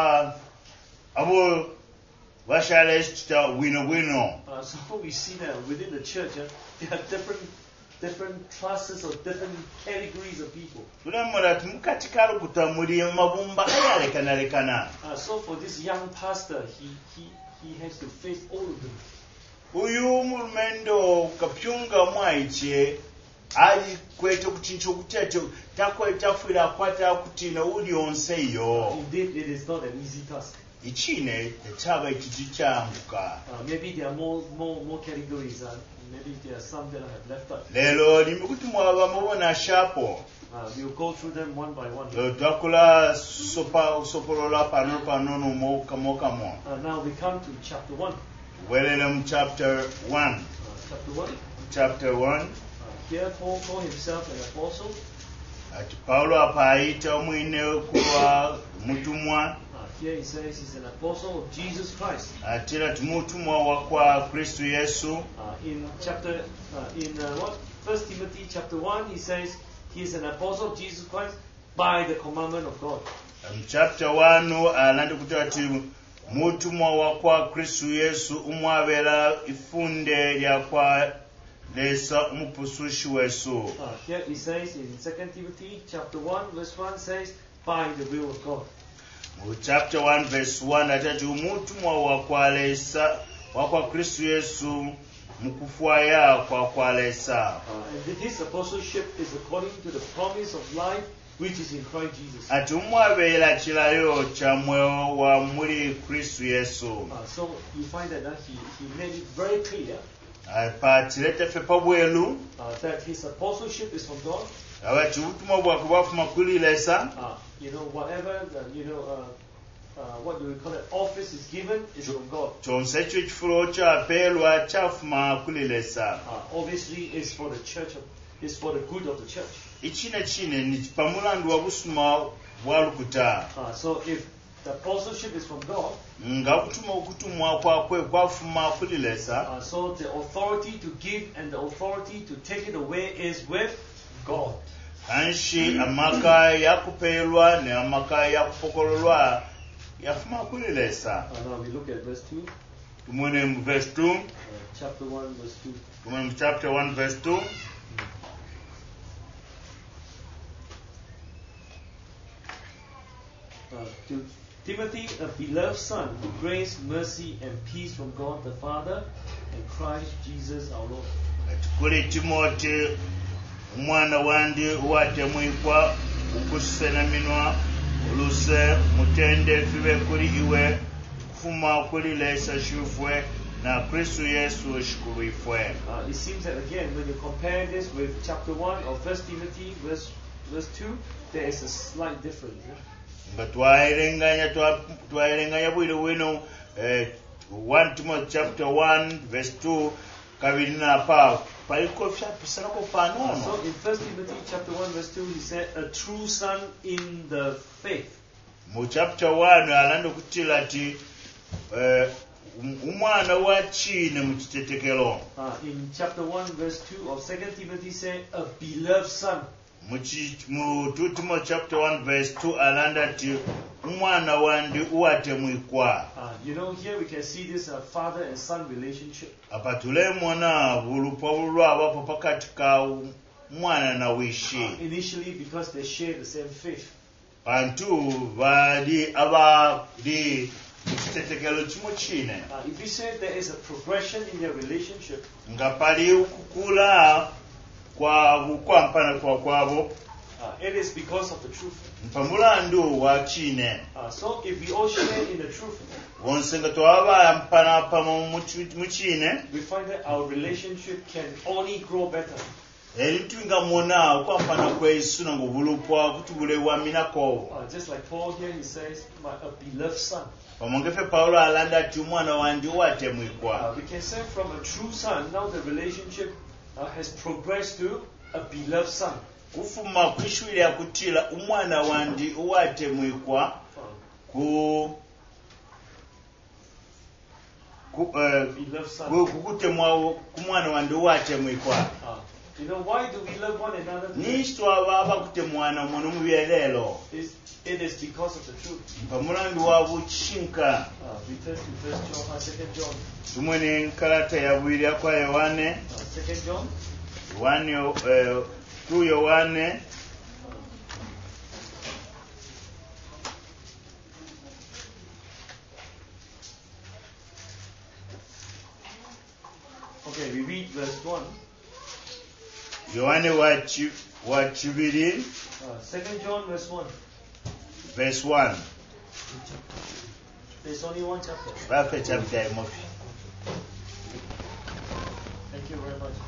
abo bashaleshita bwino. So we see that within the church, there are different classes or different categories of people. Tulamula tumukatikalo kutamuli mabumba ayalekanalekana. So for this young pastor, he has to face all of them. Uyu mulumendo kapyunga mwaiche ali kwete kuchincho kuteto tafuira kwata kutina uli onseyo. Indeed, it is not an easy task. Ichine chaba ichichichambuka. Maybe there are more categories. Maybe there are some that I have left out. Lelo limikuti mwaba mubona shapo. We'll go through them one by one. Twakula sopolola panono mokamo. Now we come to chapter 1. Welele mu chapter 1. Chapter 1. Chapter 1. Here Paul called himself an apostle. ati Paulo apa ayita omwine kuba mutumwa Here he says he's an apostle of Jesus Christ. ate era tumutumwa wa kwa Kristo Yesu. In 1 Timothy chapter 1, he says he is an apostle of Jesus Christ by the commandment of God. Chapter 1 alandi kuti ati mutumwa wa kwa Kristo Yesu umwabera ifunde lya kwa lesa umupusushi wesu. Here he says in 2 Timothy chapter 1 verse 1 says by the will of God. Chapter 1 verse 1 atati umutumwa wa kwa lesa wa kwa Kristo Yesu mukufwaya kwa kwa lesa. And this apostleship is according to the promise of life which is in Christ Jesus. Ati umwabera chilayo cha mwewo wa muri Kristo Yesu. So you find that he made it very clear Patirete fe pabwelu that his apostleship is from God. abati ubutumwa bwake bwafuma kuri lesa. Whatever what do we call it? Office is given is from God. Chonse ekyo ekifulo kyapelwa kyafuma kuri lesa. Obviously, it's for the church. It's for the good of the church. Ichine chine ni pamulandu wa busuma bwalukuta. So if the apostleship is from God, nga butuma okutumwa kwakwe kwafuma kuri lesa. So the authority to give and the authority to take it away is with God. Anshi amaka yakupelwa ne amaka yakupokololwa yafuma kuri lesa. Now we look at verse 2. Tumone mu verse 2. Chapter 1 verse 2. Tumone mu chapter 1 verse 2. To Timothy, a beloved son, grace, mercy, and peace from God the Father and Christ Jesus our Lord. Kuri Timothy umwana wandi watemwikwa ukusenaminwa uluse mutende fibe kuri iwe kufuma kuri lesa shufwe na Kristo Yesu shikuruifwe. It seems that again when you compare this with chapter 1 of 1 Timothy verse 2, there is a slight difference. Nga twairenganya bwire wino 1 Timothy chapter 1 verse 2 kabiri na pa paliko fyapisako panono. So in 1 Timothy chapter 1 verse 2 he said a true son in the faith. Mu chapter 1 alanda kutila ati umwana wa chine mu kitetekelo. In chapter 1 verse 2 of 2 Timothy said a beloved son. Mu 2 Timothy chapter 1 verse 2 alanda ati umwana wandi uwatemwikwa. Here we can see this father and son relationship. Apatule mwana bulupawulwa abapo pakati ka mwana na wishi. Initially because they share the same faith. Bantu bali abali mukitetekelo kimwe chine. If you say there is a progression in their relationship, nga pali ukukula kwa mpana kwa kwabo, it is because of the truth. Mpamulandu wa chine. So if we all share in the truth, wonse nga twaba mpana pamo muchine, we find that our relationship can only grow better. Elitunga mona kwa mpana kwa Yesu ngo bulupwa kutubule wa minako. Just like Paul here, he says, a beloved son. Pamongefe Paulo alanda ati mwana wandi watemwikwa. We can say from a true son, now the relationship has progressed to a beloved son. Kufuma kwishwira kutila umwana wandi watemwikwa kukutemwa kumwana wandi watemwikwa. Why do we love one another? Nishwa baba kutemwana mwana mubyelelo. It is because of the truth. Pamulandu wa buchinka. We turn to 2 John. Tumwene karata ya bwiri kwa Yohane. 2 John. 2 Yohane. Okay, we read verse 1. Yohane wa chibiri. 2 John verse 1. Verse 1. There's only one chapter. Chapter mofi. Thank you very much.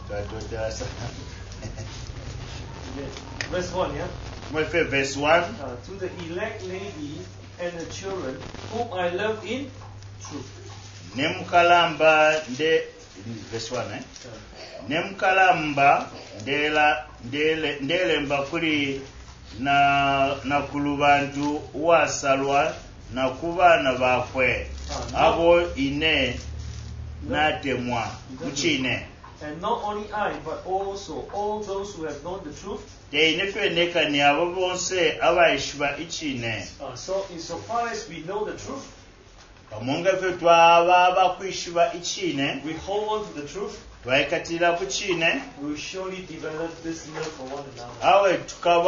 Yes. Verse 1, yeah? Verse 1. To the elect lady and the children whom I love in truth. Nemukalamba nde verse 1 nemkalamba ndelemba kuli na kulubantu wasalwa na kubana bakwe abo ine natemwa muchine. And not only I, but also all those who have known the truth. So insofar as we know the truth, we hold on to the truth, we will surely develop this love for one another.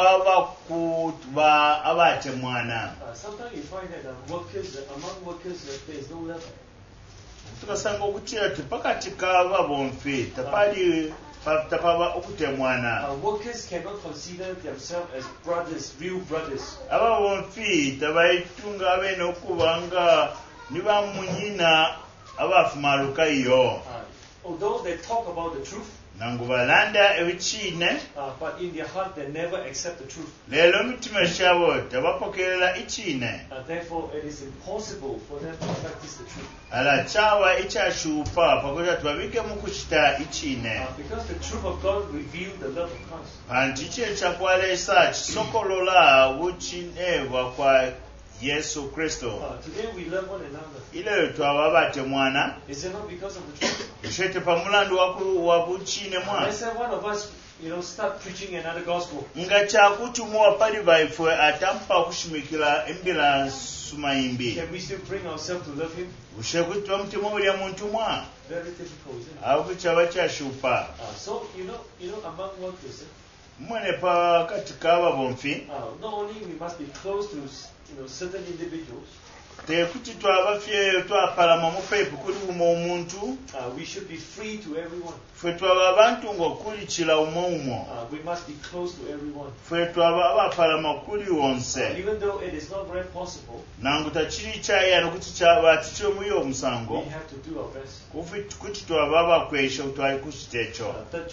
Sometimes you find that among workers there is no love. Tukasanga okuchira pakati kava bomfi tapali okutemwana. Workers cannot consider themselves as brothers, real brothers. Aba bomfi tabaitunga abene okubanga niba munyina abafumaluka iyo. Although they talk about the truth, nangubalanda ebichine, but in their heart they never accept the truth. Lelo mitima shabo tabapokelela ichine. Therefore it is impossible for them to practice the truth. Ala chawa ichashupa pakuja twabike mukuchita ichine. Because the truth of God revealed the love of Christ. Antiche chakwalesa chisokolola uchineva kwa Yesu Kristo. Today we love one another. Ile twababate mwana. Is it not because of the truth? Ushete pamulandu wakuchine mwana. Let's say one of us, start preaching another gospel. Ngacha kutumwa pali baifwe atampa kushimikila imbila sumaimbi. Can we still bring ourselves to love him? Ushekutwa mtimo uli ya muntu mwa. Very difficult, isn't it? Akuchabacha shupa. So among workers, mwene pa katika aba bomfi. Not only we must be close to certain individuals. Tekuti twabafye twapalama mufepu kuli umuntu. We should be free to everyone. Fwe twaba abantu ngokulichila umo. We must be close to everyone. Fwe twaba abapalama kuli wonse. Even though it is not very possible, nangu tachiri chaya nokuti chaba ticho muyo musango. we have to do our best. Kuti twaba bakwesha utwali kuchitecho. 3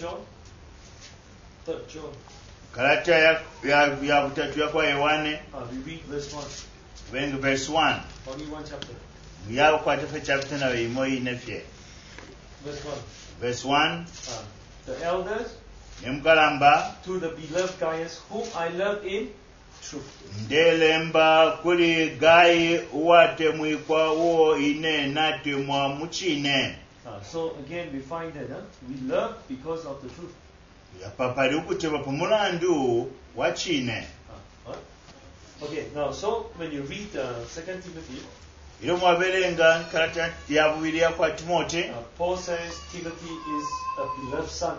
John. Kalata ya butatu yakwa Yohane. We read verse 1. Venga verse 1. Only one chapter. Yao kwa tefe chapter na imoi nefye. Verse 1. Verse 1. The elders, Nemkalamba to the beloved Gaius, whom I love in truth. ndelemba kuli gai uwate mwikwa uo ine nati mwa muchine. So again we find that we love because of the truth. Yapapari ukuteba pamulandu wachine. Okay, now so when you read 2 Timothy, ilo mwabelenga kalata ya bubili ya kwa Timote, Paul says Timothy is a beloved son.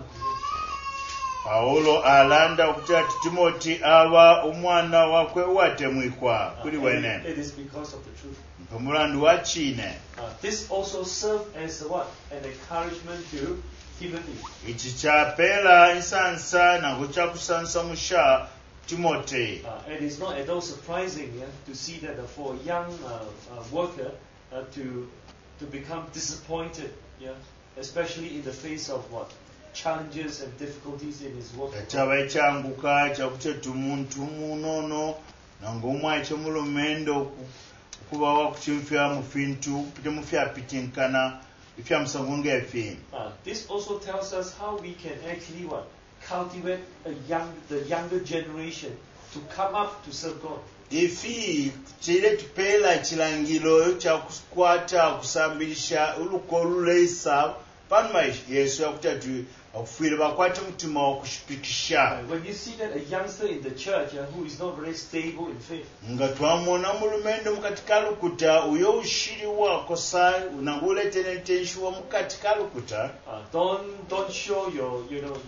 Paulo alanda ukutati Timoti aba umwana wakwe wate mwikwa kuli wene. It is because of the truth. Pamulandu wachine. This also served as what? An encouragement to Timothy. Ichi chapela insansa na kucha kusansa musha Timothy. It is not at all surprising to see that for a young worker to become disappointed, especially in the face of what? Challenges and difficulties in his work. Chaba changuka chakuche tumuntu munono nangomwa chemulumendo kuba wakuchimfya mufintu pite mufya pitinkana ifya msangunge efi. This also tells us how we can actually what? Cultivate the younger generation to come up to serve God. Ifi chile tupela chilangilo cha kukwata kusambilisha ulukolulesa panma Yesu yakutatu akufile bakwata mutima wakushipikisha. When you see that a youngster in the church who is not very stable in faith, nga twamona mulumendo mukatika lukuta uyo ushiri wako sa unangulete netenshuwa mukatika lukuta, don't show your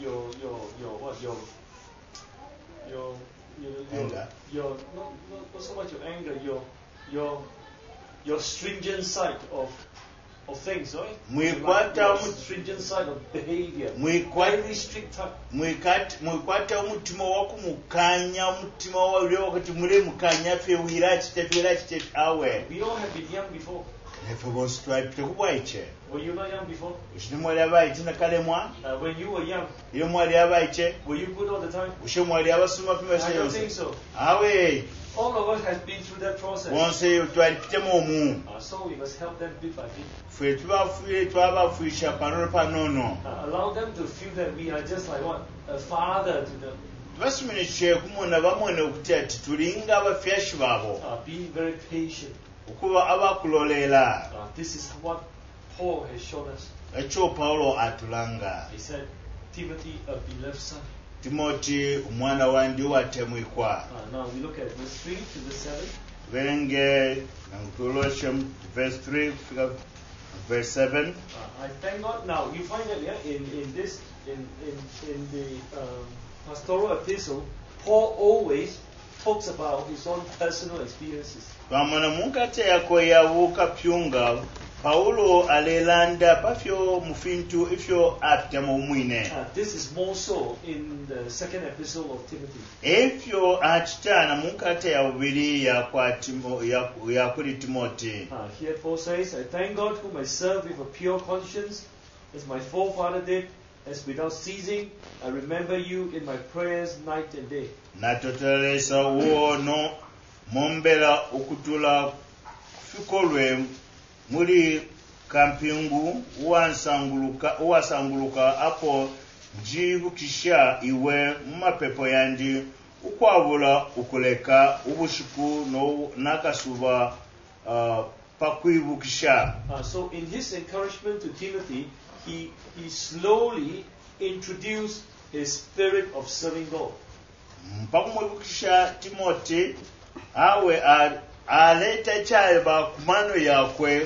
anger. Not so much your anger, your stringent side of things, right? Your stringent side of behavior. Very strict type. Mwikwata umutima waku mukanya umutima wa ule wakati mule mukanya fe wirachi tetu awe. We all have been young before. Nefe bosi twapite kubwaiche. Were you not young before? Ushini mwali abaiche na kale mwa. When you were young, iyo mwali abaiche. were you good all the time? Ushe mwali abasuma pima I don't think so. awe All of us has been through that process. bonse twalipitemu omu So we must help them bit by bit. ffe tubafuire twabafuisha panono panono Allow them to feel that we are just like what? A father to them. tubasomeshe kumona bamwene okuti ati tulinga abafyashi baabo Be very patient. okuba abakuloleera This is what Paul has shown us. ekyo pawulo atulanga He said, Timothy, a beloved son. timoti omwana wandi watemwikwa Now we look at verse 3 to verse 7. Venge Colossians verse 3 kufika verse 7. I thank God. Now you find that in the pastoral epistle, Paul always talks about his own personal experiences. Pamana munkate yako yavuka pyunga Paulo alelanda pafyo mufintu ifyo apita mu mwine. This is more so in the second epistle of Timothy. Ifyo achitana munkate ya ubiri ya kuri Timothy. Here Paul says, I thank God whom I serve with a pure conscience, as my forefather did, as without ceasing I remember you in my prayers night and day. Natotelesa wono mombela okutula fikolwe muri kampingu uwasanguluka apo njibukisha iwe mumapepo yandi ukwabula ukuleka ubushiku no nakasuba pakwibukisha. So in his encouragement to Timothy, he slowly introduced his spirit of serving God. Pakumwibukisha Timothy awe aleta chaiba kumano yakwe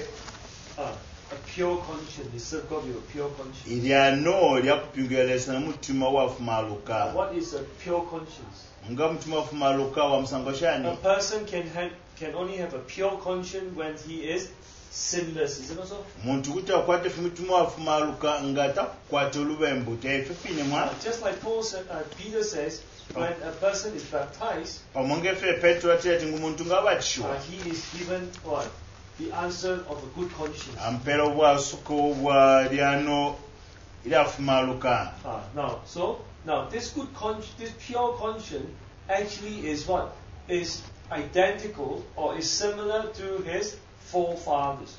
a pure conscience. He served God with a pure conscience. iliano lyakupingelesa mutima wafumaluka. What is a pure conscience? Nga mutima wafumaluka wa msangoshani. A person can only have a pure conscience when he is sinless. Is it not so? Muntu kuti akwate mutima wafumaluka nga takwate olubembu tefifine mwa. Just like Peter says, when a person is baptized, pamongefe Petro atete ngumuntu ngabatishwa. He is given what? The answer of a good conscience. Ampero bwasuko bwa lyano ilafumaluka. Now this pure conscience actually is what? Is identical or is similar to his forefathers.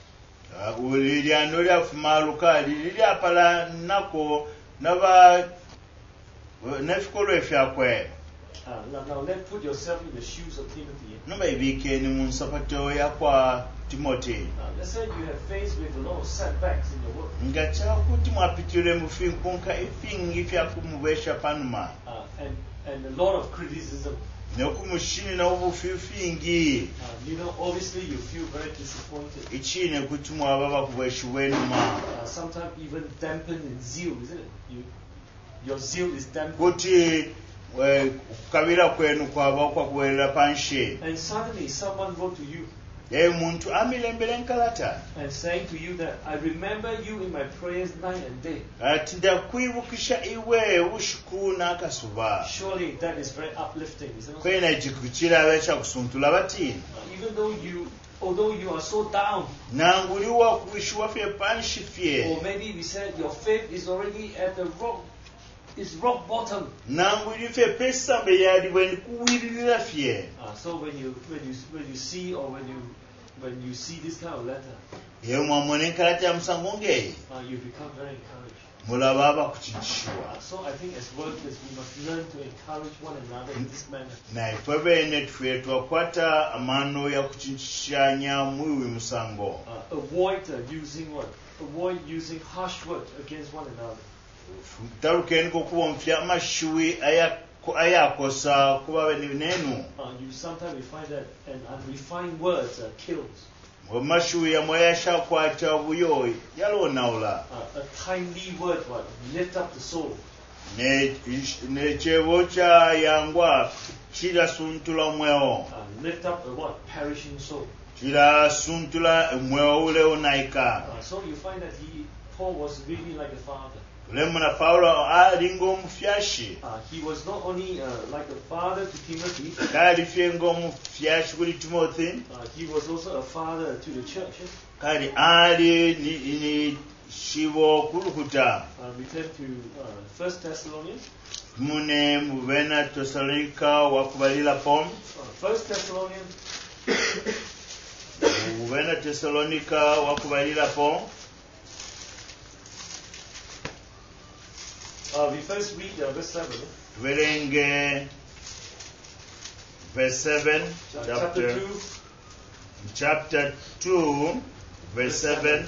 Lyano lyafumaluka lilyapala nako naba nefikolo efyakwe. Now let's put yourself in the shoes of Timothy. Noma ibike ni munsapato yakwa Timothy. Let's say you have faced with a lot of setbacks in your work. Ngacha kuti mwapitire mufinkunka ifingi fyakumubesha panuma. And a lot of criticism. Nekumushini na ubufifingi. Obviously you feel very disappointed. Ichine kuti mwababa kubesha wenuma. Sometimes even dampened in zeal, isn't it? Your zeal is dampened. Kuti kukabira kwenu kwaba kwa kuwelera panshe. And suddenly someone wrote to you. Muntu amilembele nkalata. And saying to you that I remember you in my prayers night and day. Ati ndakwibukisha iwe ushiku nakasuba. Surely that is very uplifting, isn't it? Kwena chikuchira abecha kusuntula batini. Although you are so down. Nanguliwa kuishuwa fye panshi fye. Or maybe we said your faith is already at the rock bottom. Nangulife pesa mbeyadi weni kuwilila fye. So when you see or when you see this kind of letter, Yewe mwamone nkalata ya msangongei. You become very encouraged. Mulababa kuchinchishiwa. So I think as workers we must learn to encourage one another in this manner. Na ifwebene tufe twakwata amano ya kuchinchishanya mwiwi musango. Avoid using harsh words against one another. Tarukeni kukuwa mfya mashui ayakosa kuwa nenu. Sometimes we find that an unrefined words kills. Mashui ya mwayasha kwata buyo yalo naula. A kindly word lift up the soul. Ne chevocha yangwa chila suntula mweo. Lift up a perishing soul. Chila suntula mweo ule unaika. So you find that Paul was really like a father. Lemuna Paulo alingo mfyashi. He was not only like a father to Timothy. Kali fyengo mfyashi kuli Timothy. He was also a father to the church. Kali ali ni shivo kulukuta. We turn to 1 Thessalonians. Mune muvena Thessalonica wakubalila pom. 1 Thessalonians Uvena Tesalonika wakubalirapo. we first read verse 7. Tuberenge verse 7, chapter 2, verse 7.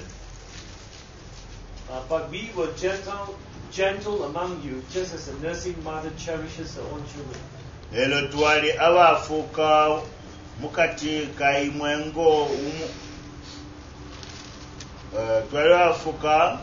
But we were gentle among you, just as a nursing mother cherishes her own children. Lelo twali abafuuka mukati kaimwengo twali abafuuka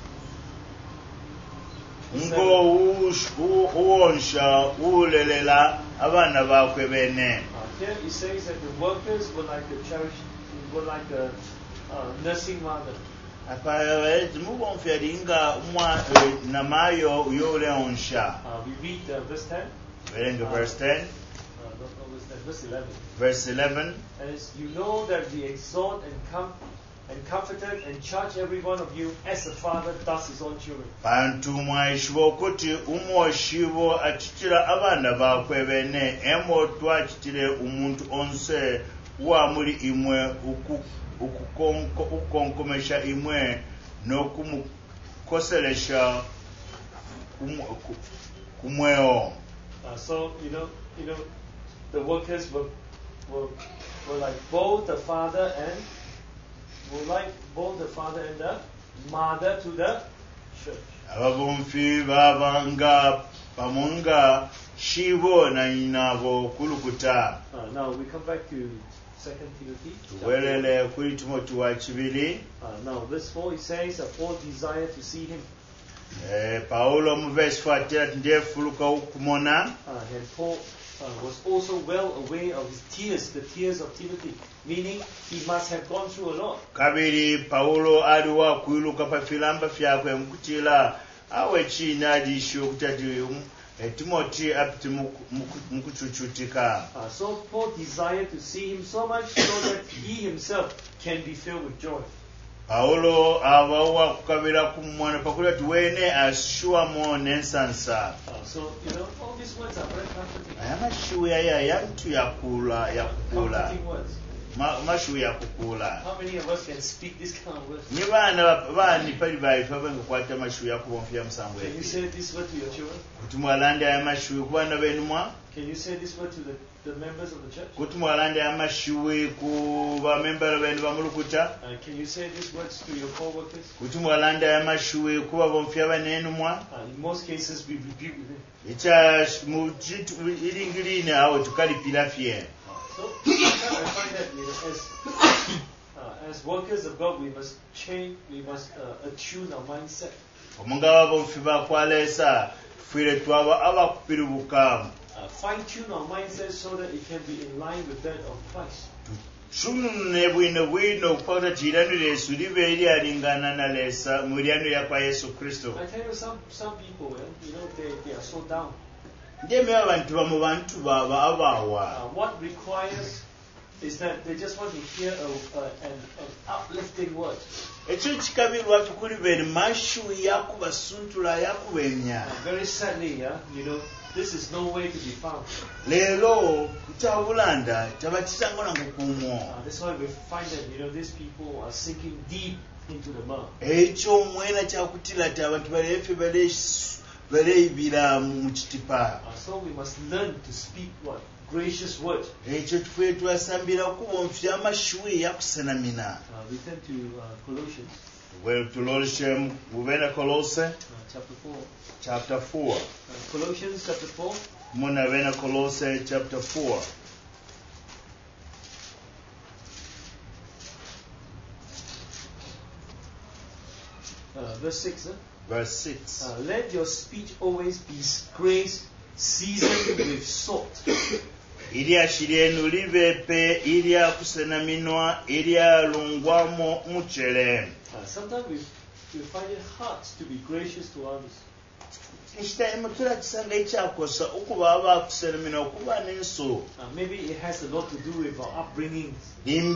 ngo uwonsha ulelela abana bakwe bene. Here he says that the workers were like a nursing mother. Mubonfya linga namayo yole onsha. We read verse 10. Verse 10. Verse 11. Verse 11. As you know that we exhort and comforted and charge every one of you as a father does his own children. Bantu mwaishibo kuti umoshibo achitira abana bakwe bene emo twachitire umuntu onse wa muri imwe ukonkomesha imwe nokumukoselesha kumweo. So you know the workers were like both the father and the mother to the church. Ababumfi babanga pamunga shibo na inabo kulukuta. Now we come back to 2 Timothy. Tuwelele kuri Timothy wa chibili. Now verse 4 he says, Paul desired to see him. Paulo mu verse 4 ndiye fuluka ukumona. And Paul was also well aware of his tears, the tears of Timothy, meaning he must have gone through a lot. Kabiri Paulo aliwa kuiluka pa filamba fyakwe mkutila awe china jisho kutati Timothy apti mkuchuchutika. So Paul desired to see him so much so that he himself can be filled with joy. Paulo abawa kukabira kumwana pakula tuwene ashua mo nensansa. So all these words are very comforting. Amashu ya yantu yakula. Comforting words. Mashu yakukula. How many of us can speak this kind of words? Ni bani pali baifa bangukwata mashu yakubonfya musango. Can you say this word to your children? Kutumwalanda ya mashu kubana benumwa. Can you say this word to the members of the church? Kutumwalanda ya mashu kuba member benu bamulukuta. Can you say these words to your co-workers? Kutumwalanda ya mashu kuba bonfya banenumwa. In most cases we rebuke them. Icha mujitu ilingilini awo tukalipira fye. So I find that as workers of God we must change, we must attune our mindset. Omungaba bonfi bakwalesa fire twaba abakupirubukamu. Fine-tune our mindset so that it can be in line with that of Christ. Shunne bwino kupata jiranire Yesu libe ili alingana na lesa muriano kwa Yesu Kristo. I tell you some people, they are so down. Ndeme abantu bamu bantu baba abawa. What requires is that they just want to hear an uplifting word. Ekyo kikabirwa tukuli bene mashu yakubasuntula yakubenya. Very sadly, this is no way to be found. Lelo kutabulanda tabakitangona ngukumo. That's why we find that these people are sinking deep into the mud. Ekyo mwena kyakutira abantu balefe baleibira mu kitipa. So we must learn to speak what? Gracious words. Ekyo tufe twasambira kubonfya amashuwe yakusenamina. We turn to Colossians. Well, to Lordship, Uvena Colosse, chapter 4. Colossians chapter 4. Muna Vena Colosse, chapter 4. Verse 6. Verse 6. Let your speech always be grace, seasoned with salt. Ilia shirienu livepe, ilia kusenaminwa, ilia lungwamo muchele. Sometimes we find it hard to be gracious to others. Maybe it has a lot to do with our upbringing.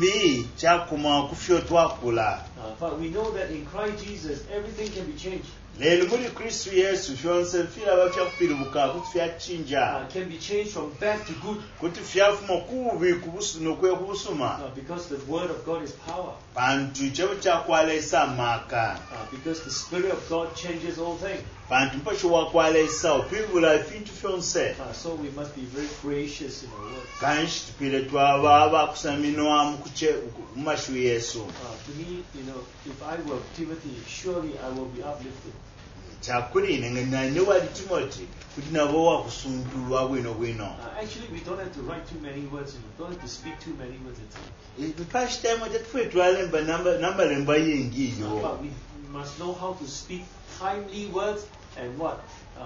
But we know that in Christ Jesus everything can be changed. lelo muri Kristo Yesu fyonse fila bafya kupiribuka kuti fyachinja can be changed from bad to good. kuti fyafuma kubi kubusuno kwe kubusuma Because the word of God is power. pantu chebo chakwalesa maka Because the Spirit of God changes all things. pantu mpacho wakwalesa upibula fintu fyonse So we must be very gracious in our words. kanshi tupile twaba kusaminwa mumashu Yesu To me, if I were Timothy, surely I will be uplifted. chakuri ne wali Timothy kuti nabo wakusundulwa bwino Actually, we don't have to write too many words. We don't have to speak too many words at times. past time tatufwe twalemba namba lemba yengiyo But we must know how to speak timely words and what?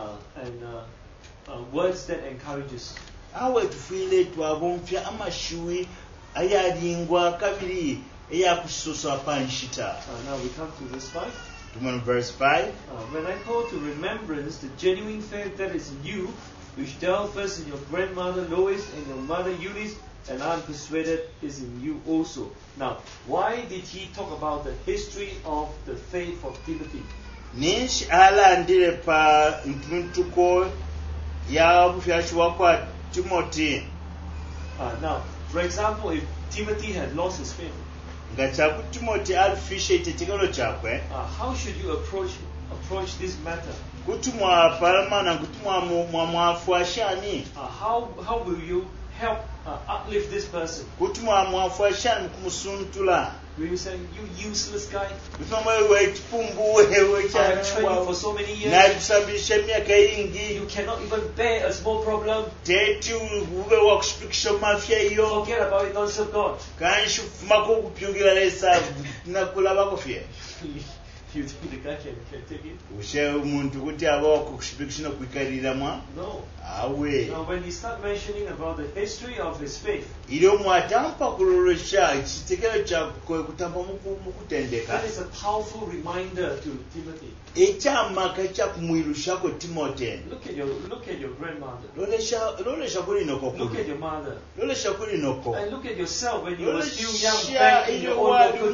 Words that encourage us. awe tufile twabomfya amashui ayalingwa kabiri eyakusosa panshita. Now we come to verse 5. Verse 5. When I call to remembrance the genuine faith that is in you, which dwelt first in your grandmother Lois and your mother Eunice, and I am persuaded is in you also. Now, why did he talk about the history of the faith of Timothy? Nish alandile pa ntuntuko ya bufyashwa kwa Timothy. Now, for example, if Timothy had lost his faith, ngachaku Timothy alfishe itekelo chakwe how should you approach this matter? kutumwa palma na kutumwa mwafuashani How will you help uplift this person? kutumwa mwafuashani kumusuntula. Will you say, you useless guy? wewe chipumbu wewe I have trained you for so many years. na kusabisha miaka ingi You cannot even bear a small problem. teti ube wa kushipikisha mafia hiyo Forget about it, don't serve God. kanshi mako kupyungira lesa na kulaba kofia You think the guy can take it? ushe umuntu kuti aba kushipikisha kuikarira mwa No. awe Now when he start mentioning about the history of his faith, iliyo mwatampa kulolosha chitekelo cha kutamba mukutendeka that is a powerful reminder to Timothy. echamaka cha kumwilusha ko Timothy. Look at your grandmother. lolesha kuli noko Look at your mother. lolesha kuli noko And look at yourself when you were still young back in your own local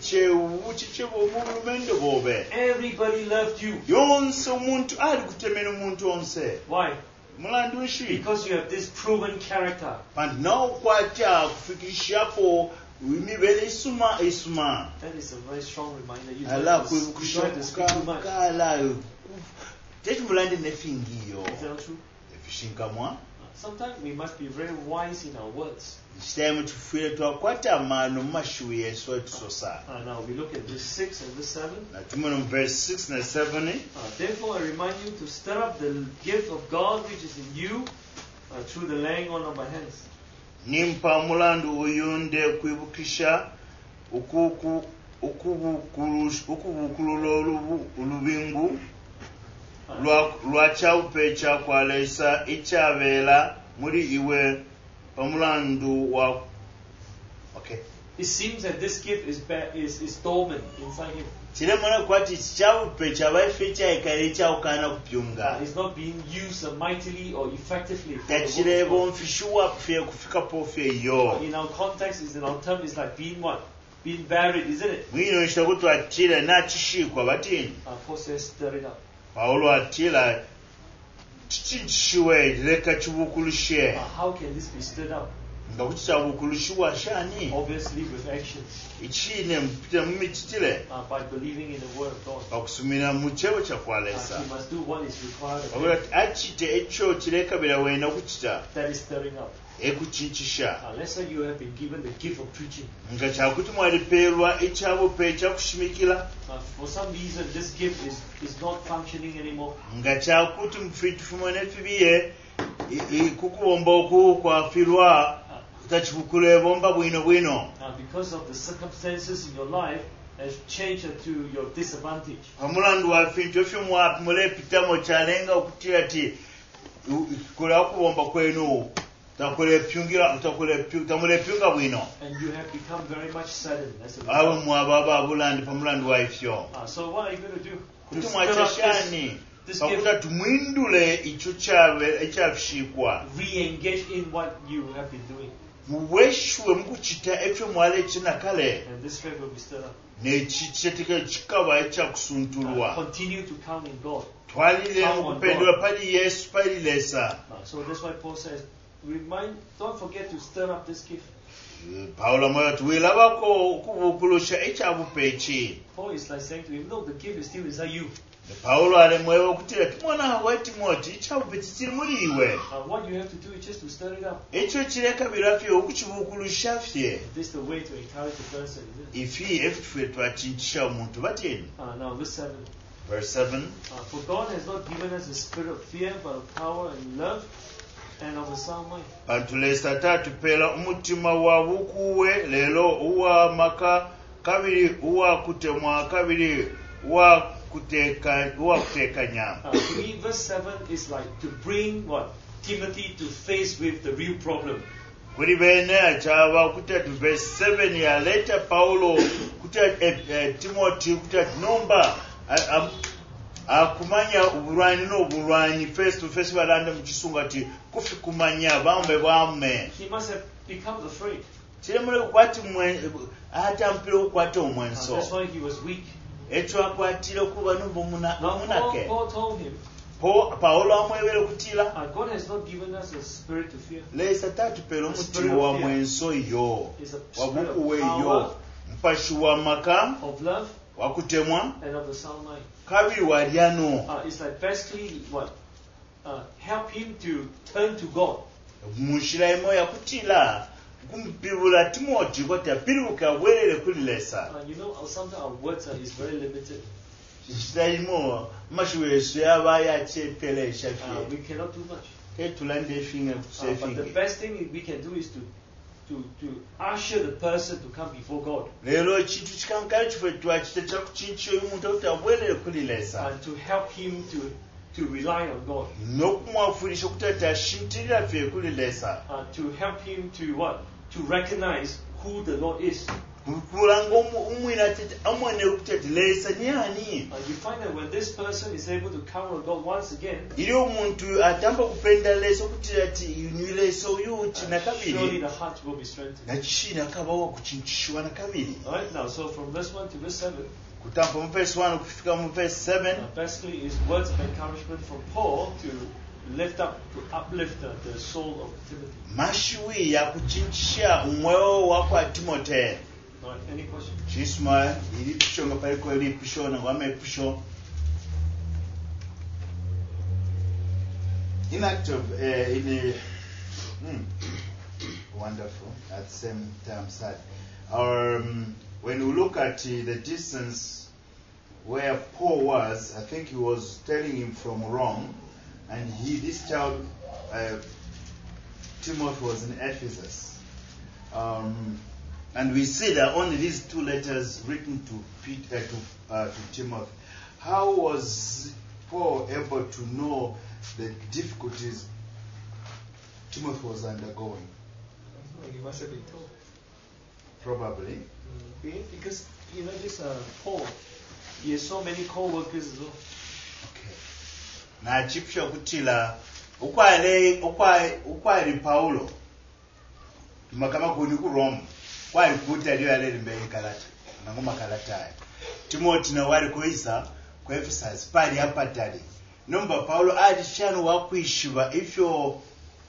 church. Everybody loved you. yonse umuntu ali kutemera umuntu onse Why? mulandu nshi Because you have this proven character. panti naukwata kufikishako imibele isuma That is a very strong reminder. You ala don't have to speak too much. kukala teti mulande nefingiyo Is that true? efishinkamwa Sometimes we must be very wise in our words. chitaimu tufire twakwata amano mumashuwi yesu etusosa Now we look at verse 6 and verse 7. na tumwe mu verse 6 na 7 Therefore I remind you to stir up the gift of God which is in you through the laying on of my hands. nimpa mulandu uyunde kwibukisha ukubukulula olubingu lwa chaupe chakwalesa ichabeera muri iwe pamulandu wa okay. It seems that this gift is dormant inside him. chiremona kwati chaupe chabaife chaikale chaukana kupyunga It's not being used mightily or effectively. For the word of tachirebo God. mfishuwa pfe kufika pofe iyo In our context, in our term, it's like being what? Being buried, isn't it? mwino nshitakuti atira nachishikwa batini Paul says, stir it up. paulo atira chichishiwe leka chibukulushe How can this be stirred up? ngakuti chabukulushiwa shani Obviously with actions. ichine mpita mumichitile By believing in the word of God. pakusumira muchebo He chakwalesa must do what is required of him. wabula achite echo chirekabira wena kuchita That is stirring up. ekuchinchisha Let's say you have been given the gift of preaching. nga chakuti mwaliperwa echabupe chakushimikila For some reason, this gift is not functioning anymore. nga chakuti mfitufumo nefibiye kukuwomba oku kwafirwa tachibukula ebomba bwino Because of the circumstances in your life has changed it to your disadvantage. omulandu wafintu efyomwapi mulepitamo kyalenga okutira ti kola okuwomba kwenu tamulepyunga bwino And you have become very much saddened as a awe result. mwababa abulandu pamulandu waifyo So what are you going to do? kuti To stir up mwachashani this pakuta gift, tumwindule icho ekyafishikwa re-engage in what you have been doing. mubweshuwe mukuchita ebyo mwale chinakale and this faith will be stirred up. nechiteteka chikaba ekyakusuntulwa Continue to count in God. twalire okupendera pali Yesu pali lesa. So that's why Paul says, don't forget to stir up this gift. Paulo amwera ati welabako okubukulosha ekyabupa eki. Paul is like saying to him, no, the gift is still inside you. Paulo alemwewa okutira ti mwana wa Timoti ekyabupa kikiri muri iwe. What you have to do is just to stir it up. Ekyo kireka birafye okukibukulusha fye. This is the way to encourage the person, is it? Ifi ffe twakinkisha omuntu batyeni. Now verse 7. Verse 7. For God has not given us a spirit of fear, but of power and love and of a sound mind. Pantulesa tatupeera omutima wa bukuwe lero uwa maka kabiri uwa kutemwa kabiri uwa kutekanya. To me, verse 7 is like to bring Timothy to face with the real problem. Kuri bene achava kutatu verse 7 yaleta Paulo kutatu Timothy kutatu nomba akumanya obulwanyi n'obulwanyi face to face balanda mu kisunga ati kufi kumanya bambe. He must have become afraid. Kiremule kukwati atampira okukwata omwenso. That's why he was weak. Ekyo akwatira okuba n'obumunake. Paul told him, Paulo amwebera okutira. God has not given us a spirit to fear. Lesa tatupeera omutima wa mwenso yo wabukuwe yo mpashi wa maka of love wakutemwa and of the sound mind. Kabiri walyano. It's like basically help him to turn to God. Munshira imo yakutila kumpibula Timothy koti apiribuka bwerere kuli lesa. Sometimes our words is very limited. Shitaimo mashuwesu yaba yachepelesha fye. We cannot do much. But the best thing we can do is to usher the person to come before God. And to help him to rely on God. To help him to what? To recognize who the Lord is. You find that when this person is able to count on God once again, surely the heart will be strengthened. Alright, now so from verse 1 to verse 7, basically is words of encouragement from Paul to uplift the soul of Timothy. Alright, any questions? Chisma, ili pisho nga paliko ili pisho na wame pisho. In act of wonderful at the same time sad. When we look at the distance where Paul was, I think he was telling him from Rome, and this child Timothy was in Ephesus. And we see that only these two letters written to Timothy. How was Paul able to know the difficulties Timothy was undergoing? He must have been told. Probably. Because this Paul, he has so many co-workers as well. Okay. Na chipsha kutila ukwali Paulo makama kuni ku Rome. Why put a real in Kalata? Nangoma Kalata. Timothy na wali koisa kwa Ephesus pali hapa tali. Nomba Paulo adishano wakwishiba ifyo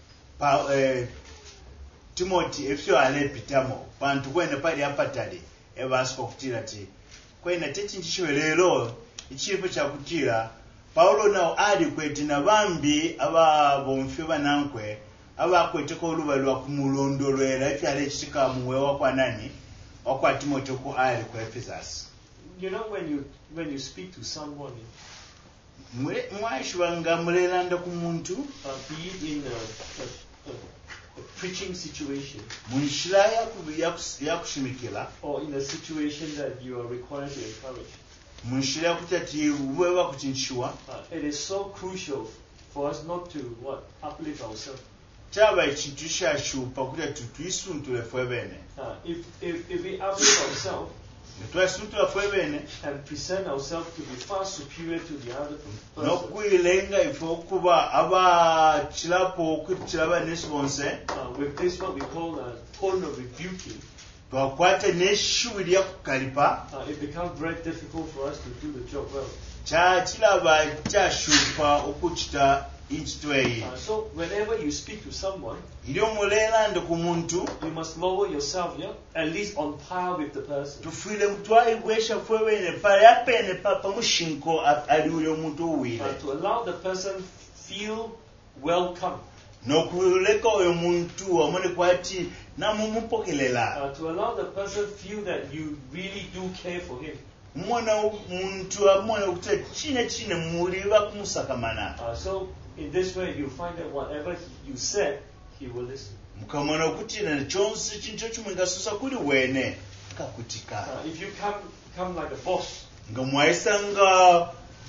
Timothy ifyo alepitamo bantu kwenda pali hapa tali ebasko kutira ti. Kwenda techinjishwe lero ichipo cha kutira Paulo nao adi kweti na bambi aba bomfye banankwe abakweteko olubalwa kumulondolwera ifyale ekisika muwewa kwa nani okwa Timothy ku ali ku Ephesus. When you speak to someone, mwashibanga mulelanda ku muntu be it in a preaching situation munshira yakushimikira or in a situation that you are required to encourage, munshira kutati uwewa kuchinshiwa, it is so crucial for us not to uplift ourselves. Chaba ikintu kyashupa kutati tuisuntule fwe bene. If we uplift ourselves, twasitula ffe bene and present ourselves to be far superior to the other person. n'okwilenga ife okuba abakirapo okukiraba nesibonse With this, what we call a tone of rebuking, twakwate n'essubi lyakukalipa it becomes very difficult for us to do the job well. kiraba kyashupa okukita inchitweyi So whenever you speak to someone, iri omuleera ndi ku muntu you must lower yourself, at least on par with the person. tufiire mutwayibwesha ffe bene payapene pamushinko aliwire omuntu owire To allow the person feel welcome. n'okuleka oyo muntu wamu nekwati namumupokelela To allow the person feel that you really do care for him. mwana muntu amwana okuta kine muliba kumusakamana So in this way, you find that whatever you said, he will listen. mukamwana okutina kyonsi kintu ekimwe ngasusa kuli wene kakutika If you come like a boss, nga mwayisa nga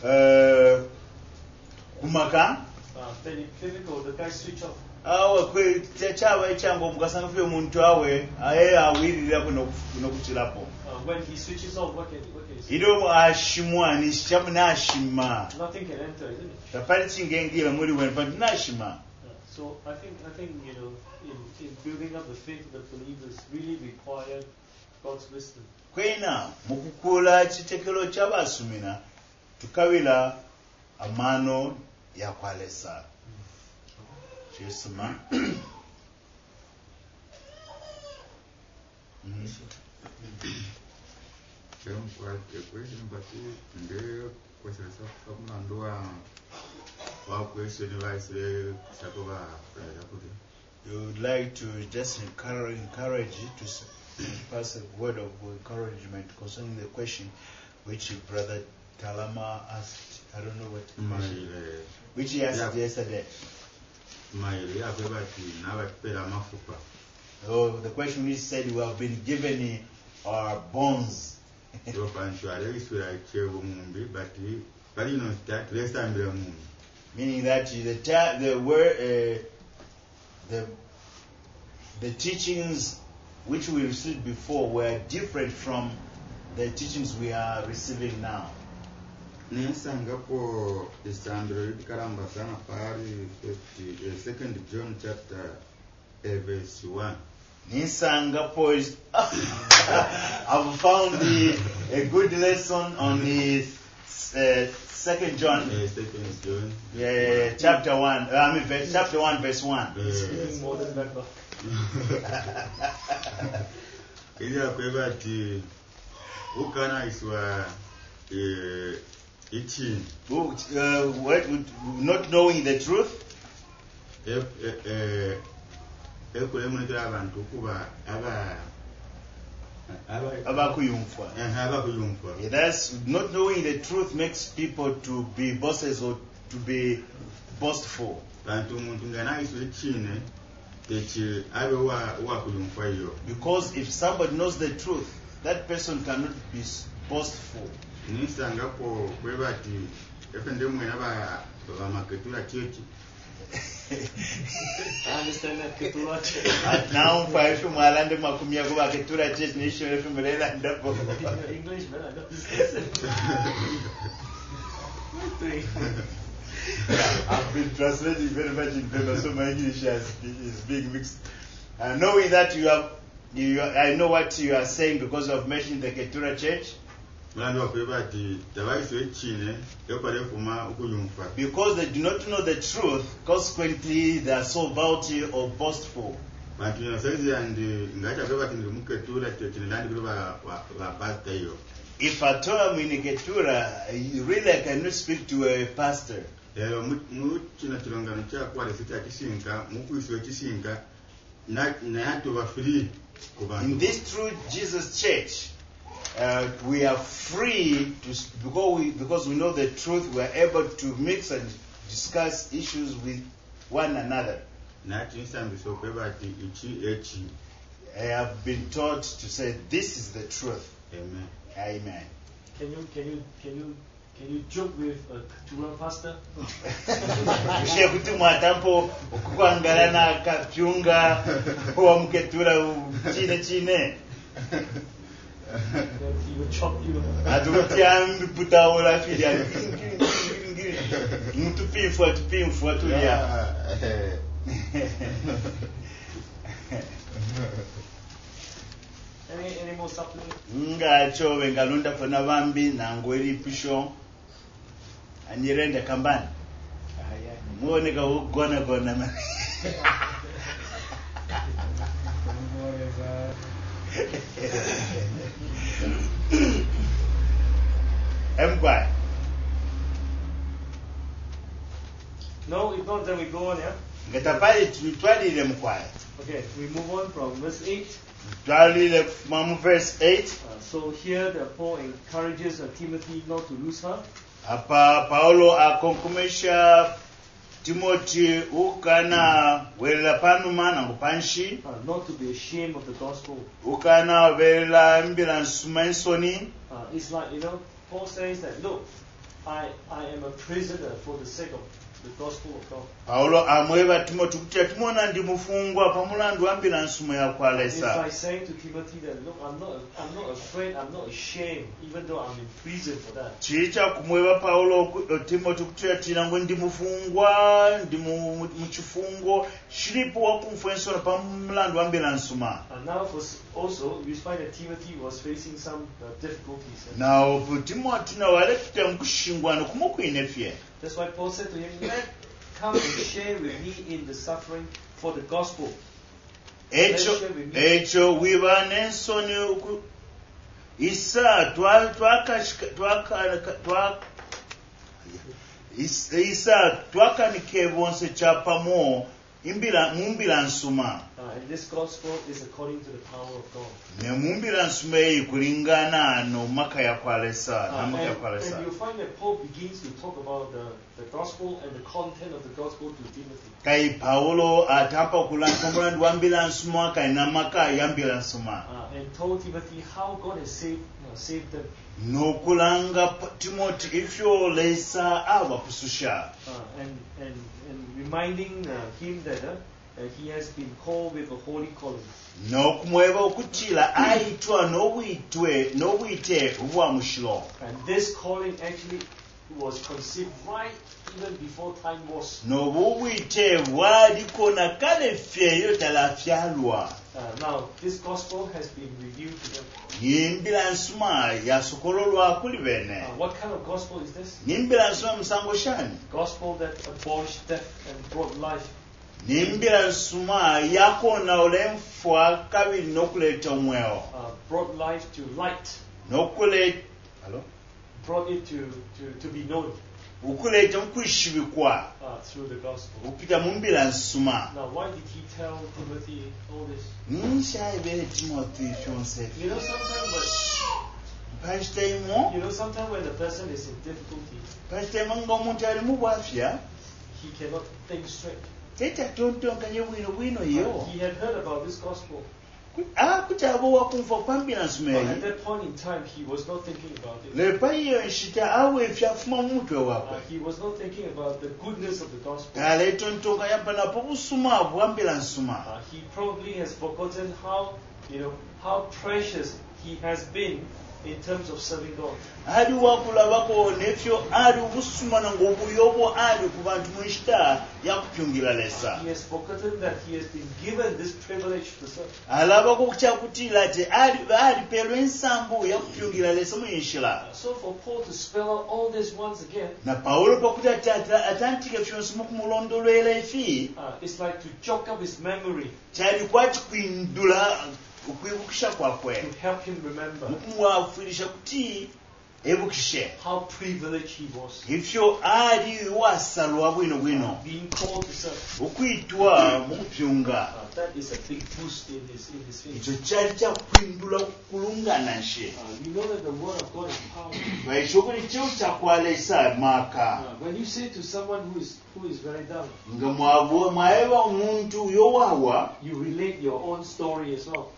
kumaka then it's difficult. The guy switch off. awe kyaba ekyanga omugasanga ffe omuntu awe aye awirirako n'okukirapo When he switches off, what can he say? iri ashimwa nishamu nashima Nothing can enter, isn't it? tapali chingengira muri wene but nashima So I think in building up the faith of the believers really require God's wisdom. kwena mukukula kitekero ky'abasumina tukabira amano yakwalesa kyesoma a question, but the question is you would like to just encourage you to pass a word of encouragement concerning the question which Brother Talama asked. I don't know what question. Which he asked yesterday. Oh, the question which said we have been given our bones. Meaning that the teachings which we received before were different from the teachings we are receiving now. Nisangapo isandro karamba sana pari 2 John chapter verse 1. Nisangapo is I've found a good lesson on the 2 John. Yeah, chapter 1. Chapter 1 verse 1. Speaking more than that. Ila kwebati ukana iswa itching. Not knowing the truth. That's not knowing the truth makes people to be bosses or to be boastful. Because if somebody knows the truth, that person cannot be boastful. I understand that. Now, if you are in Makumia, go back to the church nation, if you are English, man, I I've been translating very much in paper, so my English is being mixed. Knowing that I know what you are saying because of mentioning the Ketura Church. Because they do not know the truth, consequently they are so vaunty or boastful. If I told him in Ketura, really I cannot speak to a pastor. In this true Jesus church, we are free to because we know the truth. We are able to mix and discuss issues with one another. I have been taught to say this is the truth. Amen. Amen. Can you joke with a Ketura pastor? then he will chop you. Atukutyambi putaola filia. Mtupinfwa tulia. Any more supplement? Ngacho wengalunda fana bambi nangweli pisho. Anirende kambani. Muone ka gona man. Quiet. No, if not, then we go on, yeah? Twalile mquiet. Okay, we move on from verse 8. Twalile from verse 8. So here the Paul encourages Timothy not to lose heart. Apa Paulo akonkomesha Timothy ukana wela panuma na kupanshi. Not to be ashamed of the gospel. Ukana wela mbila nsumensoni. It's like, Paul says that, look, I am a prisoner for the sake of the gospel of God. Paulo amweba Timothy kuti timona ndi mufungwa pamulandu ambila nsumo ya kwalesa. It's like saying to Timothy that, look, I'm not afraid, I'm not ashamed, even though I'm in prison for that. Chicha kumweba Paulo Timothy kuti tinango ndi mufungwa ndi muchifungo shilipo wakumfensona pamulandu ambila nsuma. And now also we find that Timothy was facing some difficulties. Now Timothy na wale tutamkushingwana kumukuinefye. That's why Paul said to him, come and share with me in the suffering for the gospel. Echo wibane nsoni isa twakanike bonse chapamo mumbila nsuma. And this gospel is according to the power of God. Ne mumbila nsuma yi kulingana no makaya kwalesa na makaya And kwalesa. you find that Paul begins to talk about the gospel and the content of the gospel to Timothy. Kai Paulo atapa kulankombola ndwambila nsuma kai na makaya yambila nsuma. And told Timothy how God has saved them. No kulanga Timothy ifyo lesa awa kususha. And reminding him that he has been called with a holy calling. No kumweba ukutila aitwa no wite ubwa mushilo. And this calling actually was conceived right even before time was. No wite wadi kona kale feyo talafyalwa. Now this gospel has been revealed to them. Nimbila nsuma ya sokololwa kuli bene. What kind of gospel is this? Nimbila nsuma msango shani. Gospel that abolished death and brought life. Nimbila nsuma yako na ulemfwa kabili nokuleta umweo. Brought life to light. Hello? Brought it to be known. Ukuleta mkwishibikwa. Through the gospel. Upita mumbila nsuma. Now why did he tell Timothy all this? Timothy fiancé. Sometimes when the person is in difficulty, he cannot think straight. He had heard about this gospel. But at that point in time, he was not thinking about it. He was not thinking about the goodness of the gospel. He probably has forgotten how precious he has been in terms of serving God. He has forgotten that he has been given this privilege to serve. So for Paul to spell out all this once again, it's like to jog up his memory, to help him remember how privileged he was being called to serve. That is a big boost in his faith. We know that the word of God is powerful. When you say to someone who is very down, you relate your own story as well.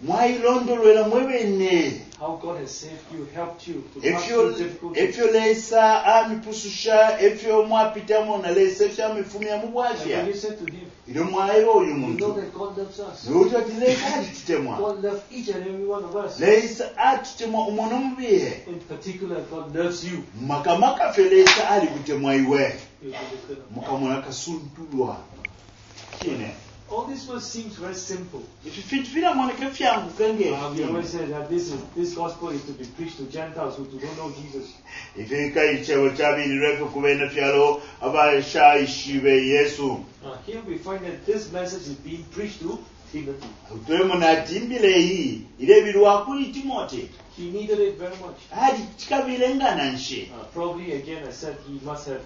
How God has saved you, helped you to pass through difficulties. And when you said to him, ilo mwayo oyo You know muntu that God loves us. nuti ati leisa atitemwa God loves each and every one of us. leisa atitemwa umono mubihe In particular, God loves you. makamaka fe leisa ali kutemwa iwe You can lift it up. mukamona kasuntulwa kine All this verse seems very simple. ififintu filamwoneka fyangu kenge We always say that this gospel is to be preached to Gentiles who don't know Jesus. ifika ichebo chabirirwefe kubena fyalo abashayishibe yesu Here we find that this message is being preached to Timothy. utwemo natimbileyi ilebilwa kuli timote He needed it very much. ali chikabilengana nshe Probably again, I said he must have,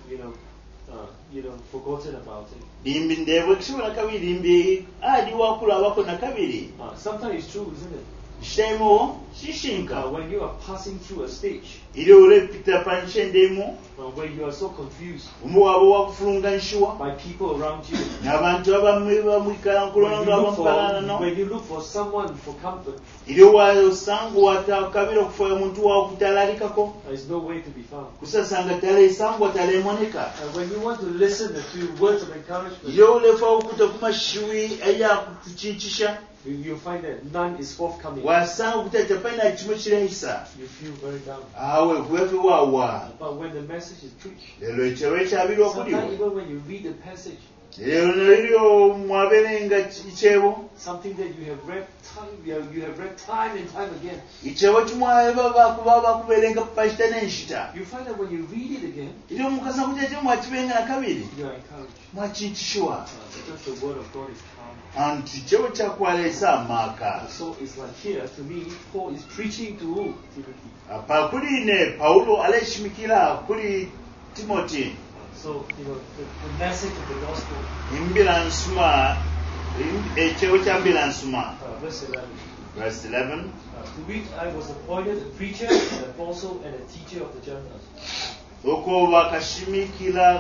forgotten about it. limbi ndebwe kishobora kabiri limbi ali wakulabako na kabiri Sometimes it's true, isn't it? shemo shishinka When you are passing through a stage ile ulepita panshendemo where you are so confused umuwabo wakufulunga nshiwa by people around you, n'abantu abamwe bamwikala nkulonga bamukalano when you look for someone for comfort, ile wasangu watakabira kufoya muntu wakutalalikako there is no way to be found. kusasanga tale sangu talemoneka When you want to listen to words of encouragement, ile ulefa ukuta kumashiwi aya kutuchinchisha you find that none is forthcoming. wasanga kutata paina chimwe chirehisa You feel very down. awe kuwefe wawa But when the message is preached, lelo echewe chabirwa sometimes kuliwo even when you read the passage, lelo nalio mwabelenga ichebo something that you have read time and time again, ichebo chimwaeba bakubelenga pachita nenshita you find that when you read it again, ile mukasa kuja chimwe mwachibenga na kabiri you are encouraged. mwachinchishiwa Because the word of God is calm. anti chebo chakwalesa maka So it's like here, to me, Paul is preaching to who? Timothy. apa kuline Paulo aleshimikira kuli Timothy So, the message of the gospel, imbilansuma echebo chambilansuma verse 11. verse 11 To which I was appointed a preacher, an apostle, and a teacher of the Gentiles. oko bakashimikira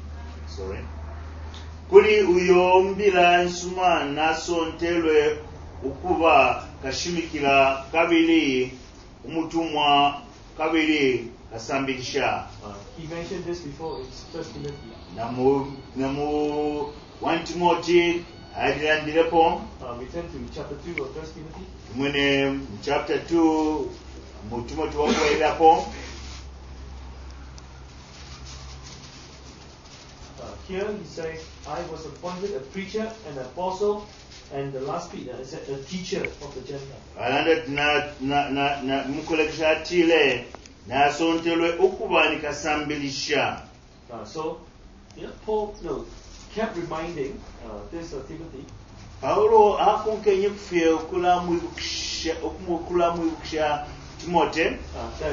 kuli uyo mbilansuma nasontelwe ukuba kashimikira kabili umutumwa kabili kasambilisha He mentioned this before in 1 Timothy. namu 1 Timothy alilandilepo We turn to chapter 2 of 1 Timothy. mwene chapter 2 mu Timothy wakwelapo Here he says, I was appointed a preacher, an apostle, and the last bit, a teacher of the Gentiles. alanda na mukolekesha atile nasontelwe ukuba nikasambilisha So, Paul kept reminding this Timothy Paulo akonkenye kufye okulamwibukisha Timote that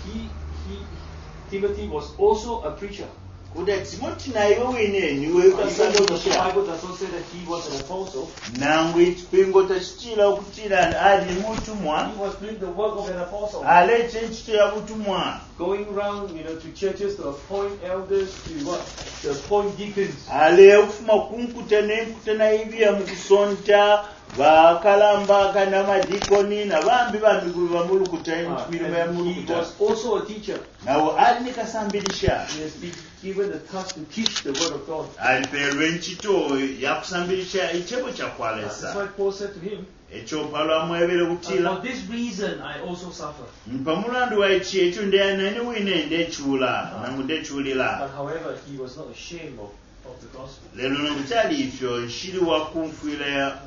Timothy was also a preacher. kuda Timoti naye wine niwe Even though the kasambilisha Bible does not say that he was an apostle, nangwe ekipingo takitira okutira ali mutumwa he was doing the work of an apostle. aleeta ekito ya butumwa Going around, to churches to appoint elders, to appoint deacons. ale okufuma kunkuta nenkuta naibya mu kusonta bakalambaka n'amadikoni nabambi bamulukuta emirimo ya And he mulukuta was also a teacher. nawe ali nikasambilisha He has been given the task to teach the word of God. alipeerwa enkito yakusambilisha ekyebo That's kyakwalesa why Paul said to him, ekyo Paulo amwebere and butira for this reason I also suffer. mpamulandu wa ekyo ndeyanani wine ndekyula nangu ndekyulira But however, he was not ashamed of the gospel. lero nobukyali ifyo nshiriwa kunfuira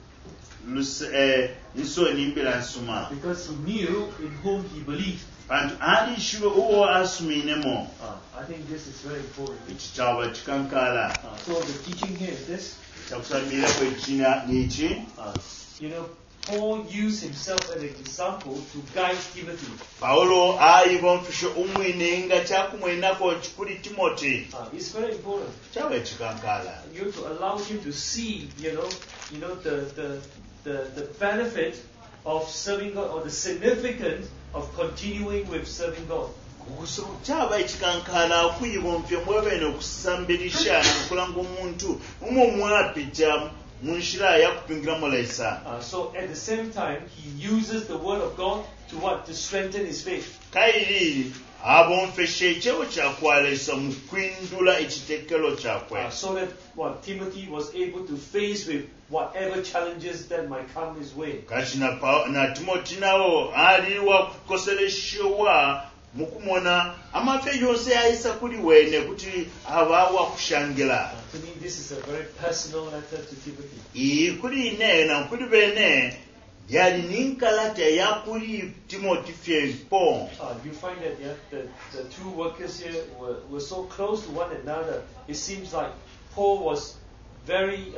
nsoni mbira nsuma Because he knew in whom he believed. bantu alishiwe uwo asuminemo I think this is very important. ekitabo kikankala So the teaching here is this. kyakusabirako ekina niki Paul used himself as an example to guide Timothy. Paulo ayiba omufisho umwine nga kyakumwenako kikuli Timoti It's very important. kyaba ekikankala You have to allow him to see, the benefit of serving God, or the significance of continuing with serving God. kyaba ekikankala okuyiba omufyo mwebene okusambirisha nokukola ng'omuntu umwe omwapita munshira yakupingiramo lesa So at the same time, he uses the word of God to what? To strengthen his faith. kairi abomfeshe ekyewo kyakwalesa mu kwindula ekitekero kyakwe So that what Timothy was able to face with whatever challenges that might come his way. kati na timoti nawo ali wakukosereshewa mukumona amafe yonse yayisa kuli wene kuti abawa kushangira To me, this is a very personal letter to Timothy. kuli ine na kuli bene yali ninkalata yakuli timoti fyempo You find that the two workers here were so close to one another. It seems like Paul was very,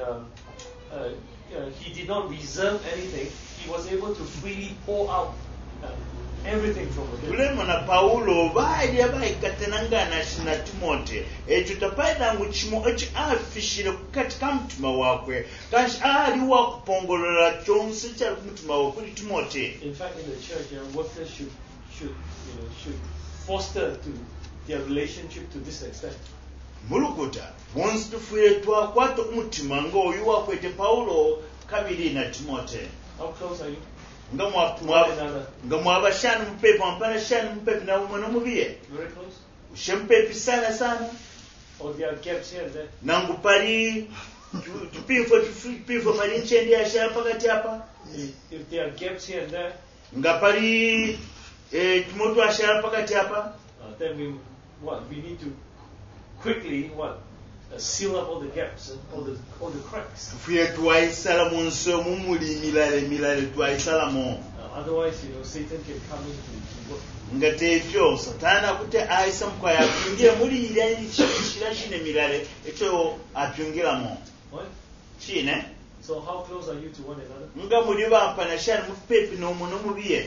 he did not reserve anything. He was able to freely pour out everything from within. kulemo na paulo baali abaikatenangana na timote ekyo tapaita ngu kimo ekyo afishire kukati ka mutima wakwe kanshi ali wakupongolola kyonse kyali ku mutima wakwe kuli timote. In fact, in the church, workers should foster their relationship to this extent. mulukuta bonsi tufuire twakwata omutima ng'oyo wakwete paulo kabiri na timote How close are you? nga mwabashani mupepe wampana shani mupepe na umwe nomubiye Very close? shempepe sana Or there are gaps here and there? nangu pali tupifo pali nchendi ya shara pakati hapa If there are gaps here and there, nga pali timoto ashara pakati hapa then we need to quickly seal up all the gaps and all the cracks. tufuye twaisala munsi omu muli milale twaisalamo Otherwise, Satan can come in to work. nga tebyo satani akute aisa mukwaye apyungire muli iri kira shine milale ekyo apyungiramo What? kine So how close are you to one another? nga muli bampana shani mupepe n'omu nomubiye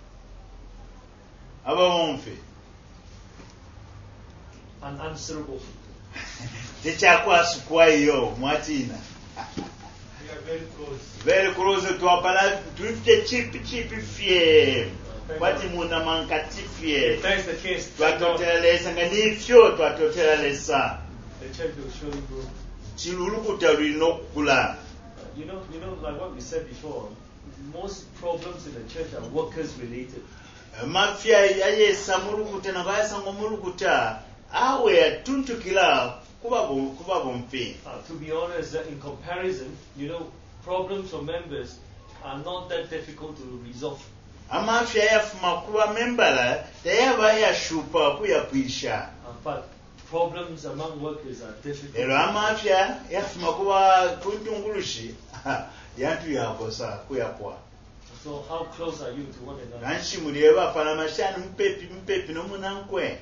abawonfe Unanswerable. tekyakwasukwayo mwatina We are very close. very close twapala tulifite chipi fye kwati muna mankati fye If that's the case, twatoteralesa nga nifyo twatoteralesa the church will surely grow. kilulukuta lulina okukula. You know, like what we said before, most problems in the church are workers related. mafya yayesa mulukuta nabayasanga omulukuta awe yatuntukira kuba bomfi. To be honest, in comparison, problems for members are not that difficult to resolve. amafya yafuma kuba membala teyaba yashupa kuyakwisha But problems among workers are difficult. ero amafya yafuma kuba kuntungulushi yantu yakosa kuyakwa. So how close are you to one another? nanshi mulieba pala mashani mpepi nomunankwe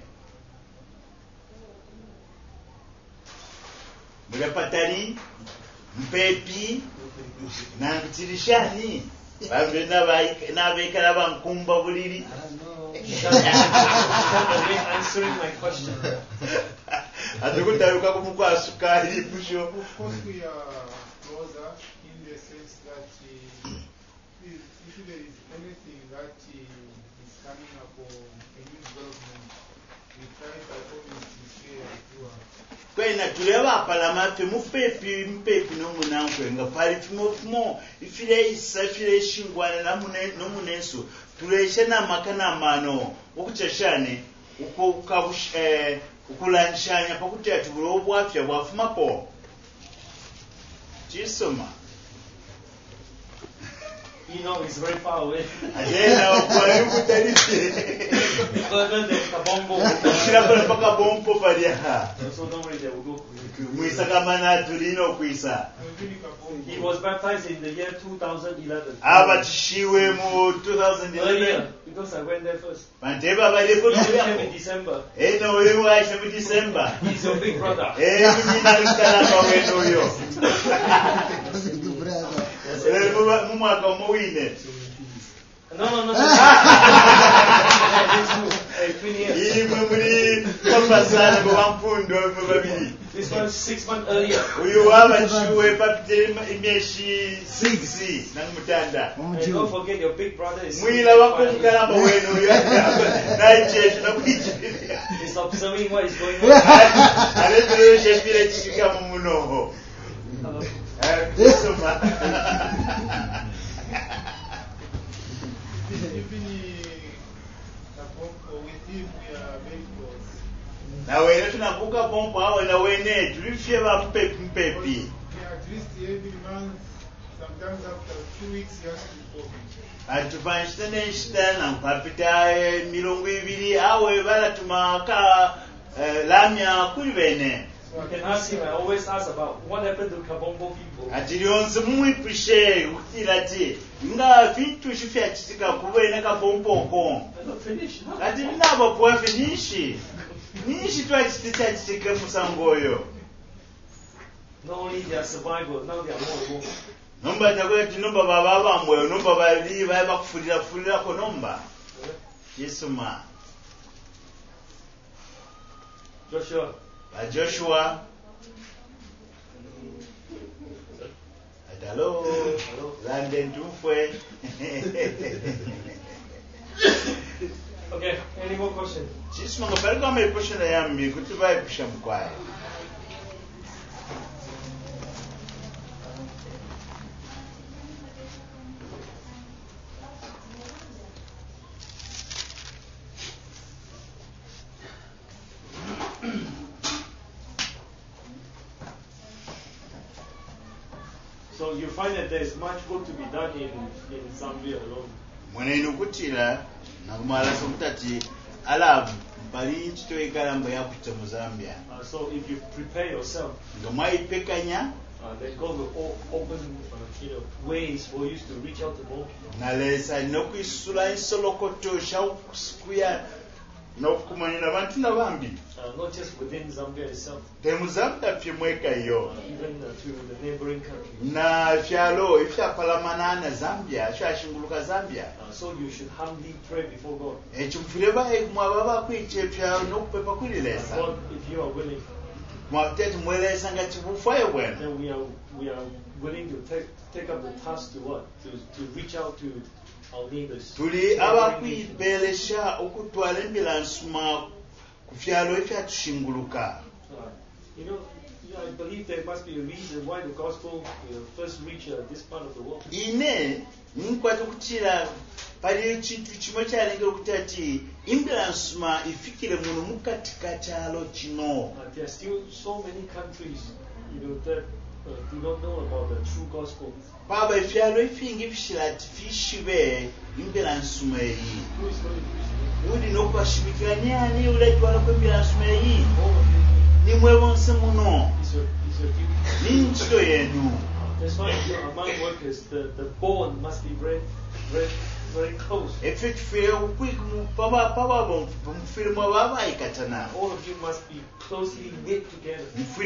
mulepatali mpepi nankutirishani bambe nabekala bankumba buliri Answering my question. atukutaruka kumukwasukali pusho. Of course, we are closer in the sense that if there is anything that is coming up or a new development, we try by all means to share with you. kwena tuleba apalamafe mpepi nomunankwe nga pali fimo ifile isa ifile shingwana nomunenso tuleshe namaka namano okuchashane ukulanshanya pakuti atubula obwafya bwafumako chisoma It's very far away. agenda okwala kutalite Further than Kabongo. shirapala paka bompo palya So don't worry, they will go. mwisakamana tulina okwisa. He was baptized in the year 2011. abatishiwe mu 2011 Earlier, because I went there first. banteba baleko He came in nobuyako December. eno oyo waisha mu December He's your big brother. mumina lukalamba weno oyo mu mwaka omuwine No. imwe muri papasana mu bampundo mu babiri This was 6 months earlier. uyu wabatishiwe papite imyeshi 6 namutanda And don't forget your big brother is mwila wakumkalamba weno oyo naichesha nakwichirira He's observing what is going on. aleteresha mpira chikika mu munoho Jesuma. Even with him, we are very close. Na wene tunakuka pompo awe na wene tulifye ba mpepi. Yeah, at least every month, sometimes after 2 weeks, he has to call me. Atufanyishitene shitana mpapita milongo ibiri awe balatumaka lamya kuli bene. You can ask him. I always ask about what happened to Kabombo people. Atilionse mumwipishe kutila ti nga vitu shifya chitika kubene kapompoko. I'm not finished. No. Ati nabo kwa finishi. Nishi twachitita chitike musangoyo. Not only their survival, now they are more and more. Nomba takweti nomba baba bamwe nomba bali baba kufulira ko nomba. Yesuma. Joshua. Joshua. Hello. London tufwe. Okay, any more questions? Chisima ngaparika question yambi kuti vaipisha mkwaya. So you find that there is much work to be done in Zambia alone. Mwenenu kutila na kumala somutati ala bali chitoekala mbo yakuita mu Zambia. So if you prepare yourself, Ngamaipekanya then God will open ways for you to reach out to more people. nalesa nokwisula insolokoto shakuya nokumanyira abantu nabambi. Not just within Zambia itself, Temu Zambia fyemweka iyo. even to the neighboring countries. Na fyalo ifyapalamana na Zambia fyashinguluka Zambia. So you should humbly pray before God. Echumfuleba mwababa kwiche fyalo nokupepa kulilesa. God, if you are willing, Mwatete mwelesa ngati bufaye bwena. then we are willing to take up the task to what? To reach out to our neighbors. Tuli abakwipelesha okutwala embulansuma ku fyalo efyatushinguluka. You know, I believe there must be a reason why the gospel first reached this part of the world. Ine ninkwata kutira pali chintu chimwe chalengera kuti ati embulansuma ifikire muno mukatika chalo chino. There are still so many countries, that do not know about the true gospel. Baba ifyalo ifingi fishilati fishibe embulansuma eyi. Who is going to preach it? Udi nokwashimikira nyani uletwala kwa embulansuma eyi. All of you. Nimwe bonse muno. It's your duty. Ninchito yenu. That's why among workers, the bond must be very close. Efe tufire ukwiku paba mufire mwaba ikatana. All of you must be closely knit together.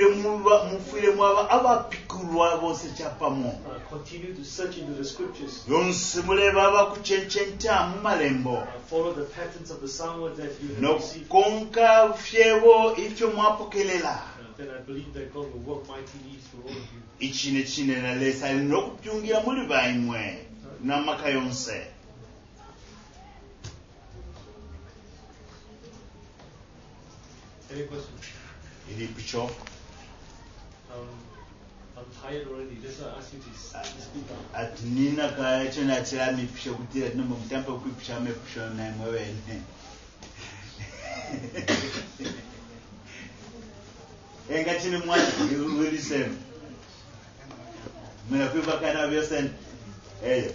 Mufire mwaba abapikulwa bose chapamo. Continue to search into the scriptures. Yonse muleba abakuchenchenta mu malembo. Follow the patterns of the psalms that you have received. Nokonka fyebo ifyo mwapokelela. Then I believe that God will work mightily through all of you. Ichine na lesa nokupyungira muli baimwe namaka yonse. Any questions? Ili picho. I'm tired already. That's why I asked you to speak up. At nina ka chona chira mi pisho kutira nomba mtampa kuipisha me pisho na mwene. Enga chini mwani will same. Mena kuipa kana vyosen. Eyo.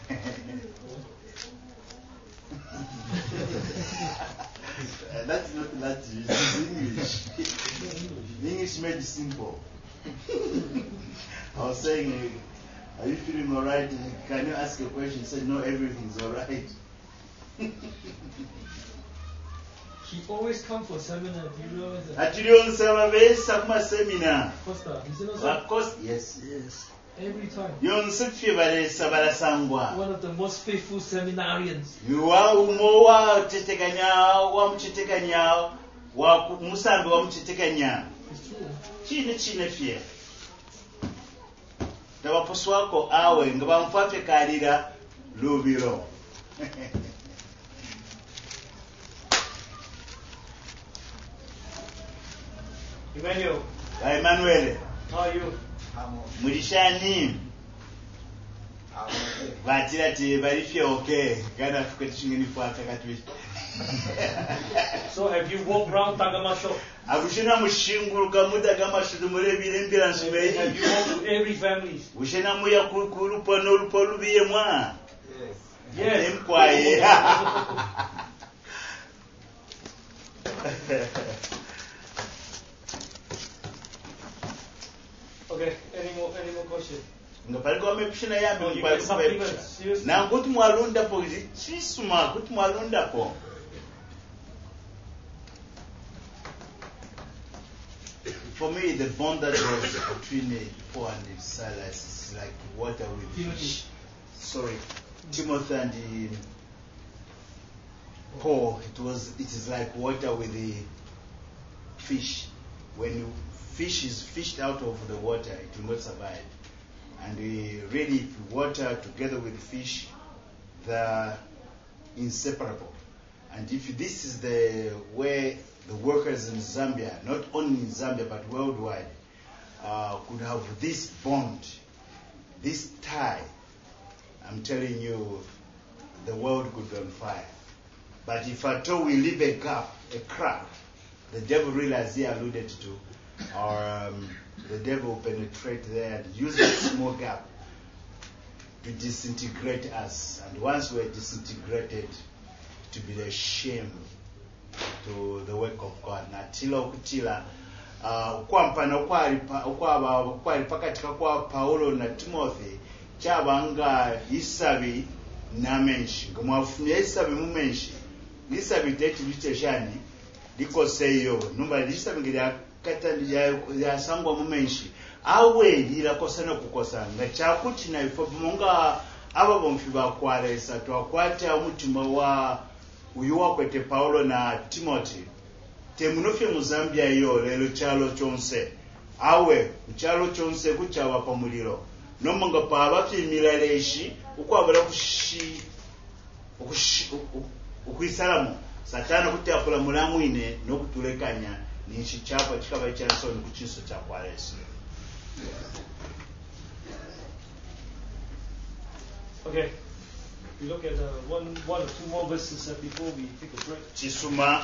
That's not Latin, it's English. English made it simple. I was saying, are you feeling alright? Can you ask a question? He said, no, everything's alright. He always come for seminar. Do you realize that? Actually, on Sama seminar. Costa, he said also, Of course, yes. every time. Yon Sifibale Sabala Sangwa. One of the most faithful seminarians. You are Umoa Tetekanya, Wam Chitekanya, Musambi Wam Chitekanya. It's true. Chine fie. Tawaposwako awe ngabamfate kalira lubiro. Emmanuel, Emmanuel, how are you? mulishani vatira ti varifyoke kana fuketishingi faka katwi So have you walked around Tagamasho? akushina mushinguluka mudagamasho mulebire mbira Have nsubei you walked to every family? ushina muya kulupo nolupo lubiye mwa Yes. emkwaye Okay, any more questions? nga paliko amepishina yambi Oh, you got something mkwalikubepisha else? Seriously? na kuti mwalundapo chisuma kuti mwalundapo for me the bond that was between Paul and Silas is like water with fish. Sorry, Timothy and Paul, it is like water with the fish. When fish is fished out of the water, it will not survive. And really, water together with fish, they're inseparable. And if this is the way the workers in Zambia, not only in Zambia but worldwide, could have this bond, this tie, I'm telling you, the world could be on fire. But if at all we leave a gap, a crack, the devil really, as he alluded to, or the devil will penetrate there and use that small gap to disintegrate us. And once we're disintegrated, to be the shame to the work of God. Natila okutila ukwampana ukwali pakati kwa Paulo na Timothy chabanga isabi na menshi ngomwafumya isabi mu menshi isabi tete liteshani likoseyo numba lisabi ngira katandi ya sangwa mu menshi awe lira kosana kukosa ngachakuti na ifo munga aba bomfi bakwalesa twakwata umutima wa uyu wakwete Paulo na Timothy temunofye mu Zambia yo lelo chalo chonse awe chalo chonse kuchawa pa muliro nomonga pa abapimira leshi ukwabala ukwisalamu satana kuti akula mulamwine nokutulekanya nishi chapa chikaba chansoni kuchiso cha kwalesi. Okay. We look at one or two more verses before we take a break. Chisuma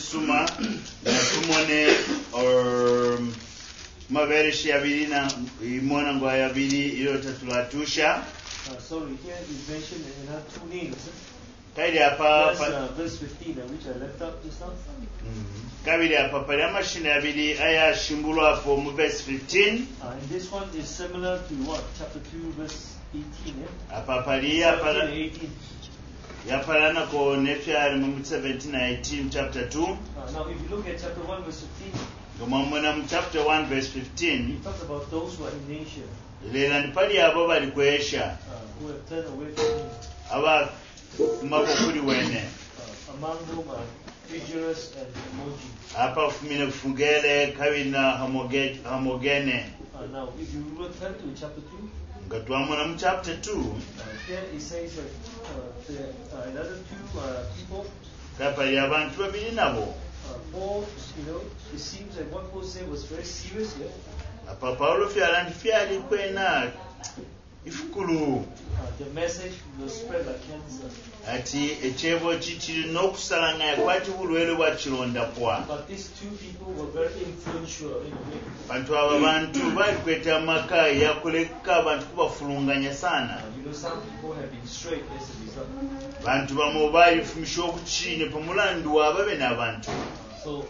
na tumone or maverishi abiri na imona ngwa yabiri ilo tatulatusha. Sorry, here is mentioned two names. Kaidi hapa verse 15, which I left out just now. Kabiri hapa pali amashina yabiri aya shimbulu hapo mu verse 15. And this one is similar to what? Chapter 2, verse 18, yeah? Hapa pali hapa 18. yapalana ko nepyari mu 17 na 18 chapter 2. Now if you look at chapter 1 verse 15, Ngomamona mu chapter 1 verse 15. it talks about those who are in Asia, Lela ndipali abo bali kwesha. who have turned away from him. Aba kumako kuli wene. Among whom are Phygelus and Hermogenes. Hapa fumine fungele kawina homogene. Now if you return to chapter 2, Ngatwamona mu chapter 2. here it says that there are another two people. Kapali abantu babiri nabo. Paul, it seems that what Paul said was very serious here. Apa Paulo fyalandi fyali kwena ifukulu. The message will spread like cancer. Ati echebo chichiri nokusalanga yakwati bulwele bwa chironda kwa. But these two people were very influential in a way. Bantu aba bantu bali kweta maka yakoleka abantu kubafulunganya sana. Some people have been straight as a result. Bantu bamo bali fumisha okuchine pamulandu wababe n'abantu. So,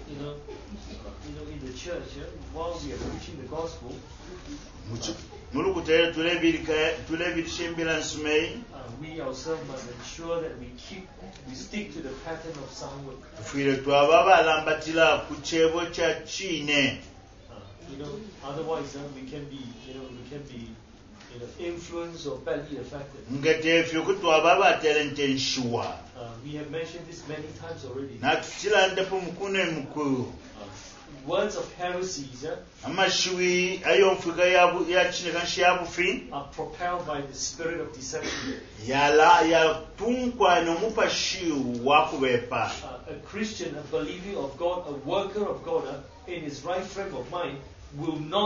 in the church, while we are preaching the gospel, Mulukutera tulebirisha embira nsumei. we ourselves must ensure that we stick to the pattern of sound work. Tufiire twaba balambatira ku chebo cha chine. Otherwise we can be influenced or badly affected. Ngatefyo kutwaba batera ntenshuwa. We have mentioned this many times already. Natuchilanda pomukune mukuru. Words of heresies Amashwi ayomfuka ya chine kanshi yabufi. are propelled by the spirit of deception. Ya tunkwa no mupashi wakubepa. A Christian, a believer of God, a worker of God, in his right frame of mind, will not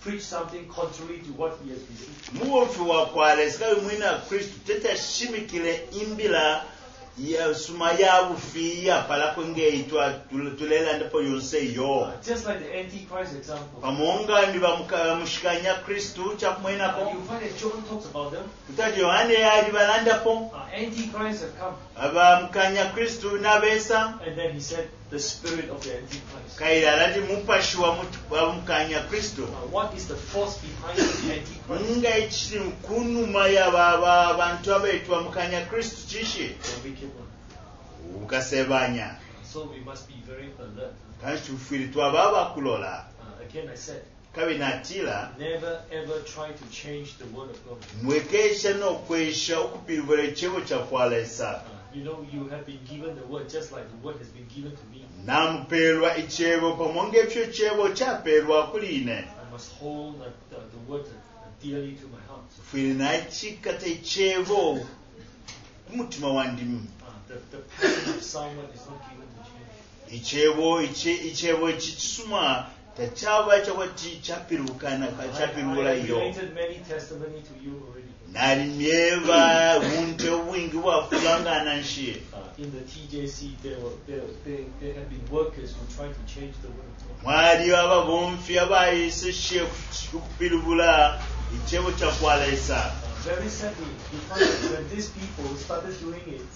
preach something contrary to what he has received. muwofi wakwale sikawe mwina kristu tetashimikile imbila ya suma ya bufiya pala kwengeitwa tulela ndipo yonse yo Just like the Antichrist example. pamonga mushikanya kristu chakumwenako You find that John talks about them. kutaji yohane yali balandapo Antichrists have come. abamukanya kristu nabesa And then he said, the spirit of the Antichrist. kaila alati mupashi wa mukanya kristu What is the force behind the Antichrist? nga ichiri mkunuma ya abantu abaitwa mukanya kristu chishi The wicked one. ukasebanya So we must be very alert. kandi tufiri twaba bakulola Again, I said, kabinatila never ever try to change the word of God. mwekesha nokwesha okupiribula echebo kyakwalesa You have been given the word just like the word has been given to me. namuperwa ichebo pamonga ekyo chebo kyaperwa kuline I must hold the word dearly to my heart. firi nachikata ichebo kumutima wandimu The passion of someone is not given to change. ichebo ekikisuma takyaba kyawati kyapirukana kyapirula I yo related many testimony to you already. nali myeba bunte obwingi bwafulangana nshi In the TJC, there have been workers who tried to change the word of God. mwaliyo ababomfi abayiseshe okupiribula ichebo kyakwalesa Very sadly, we find that when these people started doing it,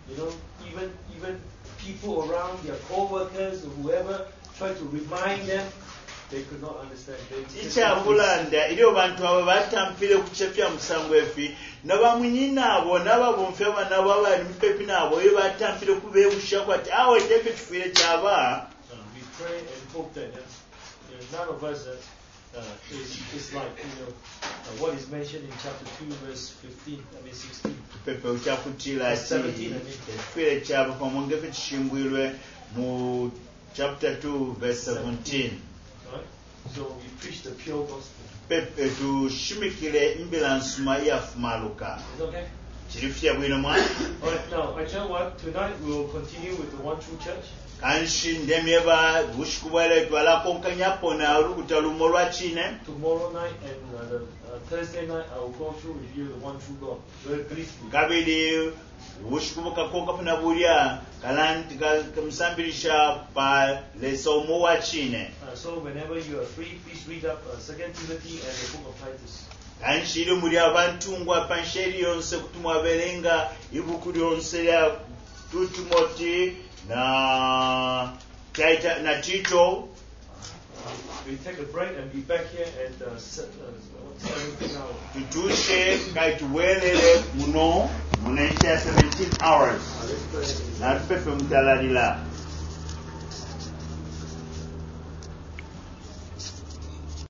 even people around, their co-workers or whoever, tried to remind them, they could not understand. ikyabulanda iri abantu abo batampire kuchepya musango efi nabamwinyinabo nababomfi abanabo abali mupepi nabo iyo batampire kubewusha kwati awe teke kifire kyaba We pray and hope that none of us is like what is mentioned in chapter 2 verse 16. pepe ukyakutira ekifire kyabo pamonga ekishingwirwe mu chapter 2 verse 17. Right? So we preach the pure gospel. pepe tushimikire imbila nsuma yafumaluka Is it okay? kirifya bwino mwana Alright, now I tell you what, tonight we will continue with the one true church. kanshi ndemyeba bushikubwele twalakonkanyapona olukuta lumo lwakine Tomorrow night and Thursday night I will go through with you the one true God. Very briefly. kabili bushikubuka konkapuna bulya kalanti kamsambirisha pa lesomo wakine So whenever you are free, please read up 2 Timothy and the book of Titus. kanshiri muli abantungwa pansheri yonse kutumwa berenga ibuku lyonse lya Timoti na Tito. We take a break and be back here at 17 hours. tutushe kaituwelele muno munaisha 17 hours Let's pray. na tupepe mtalalila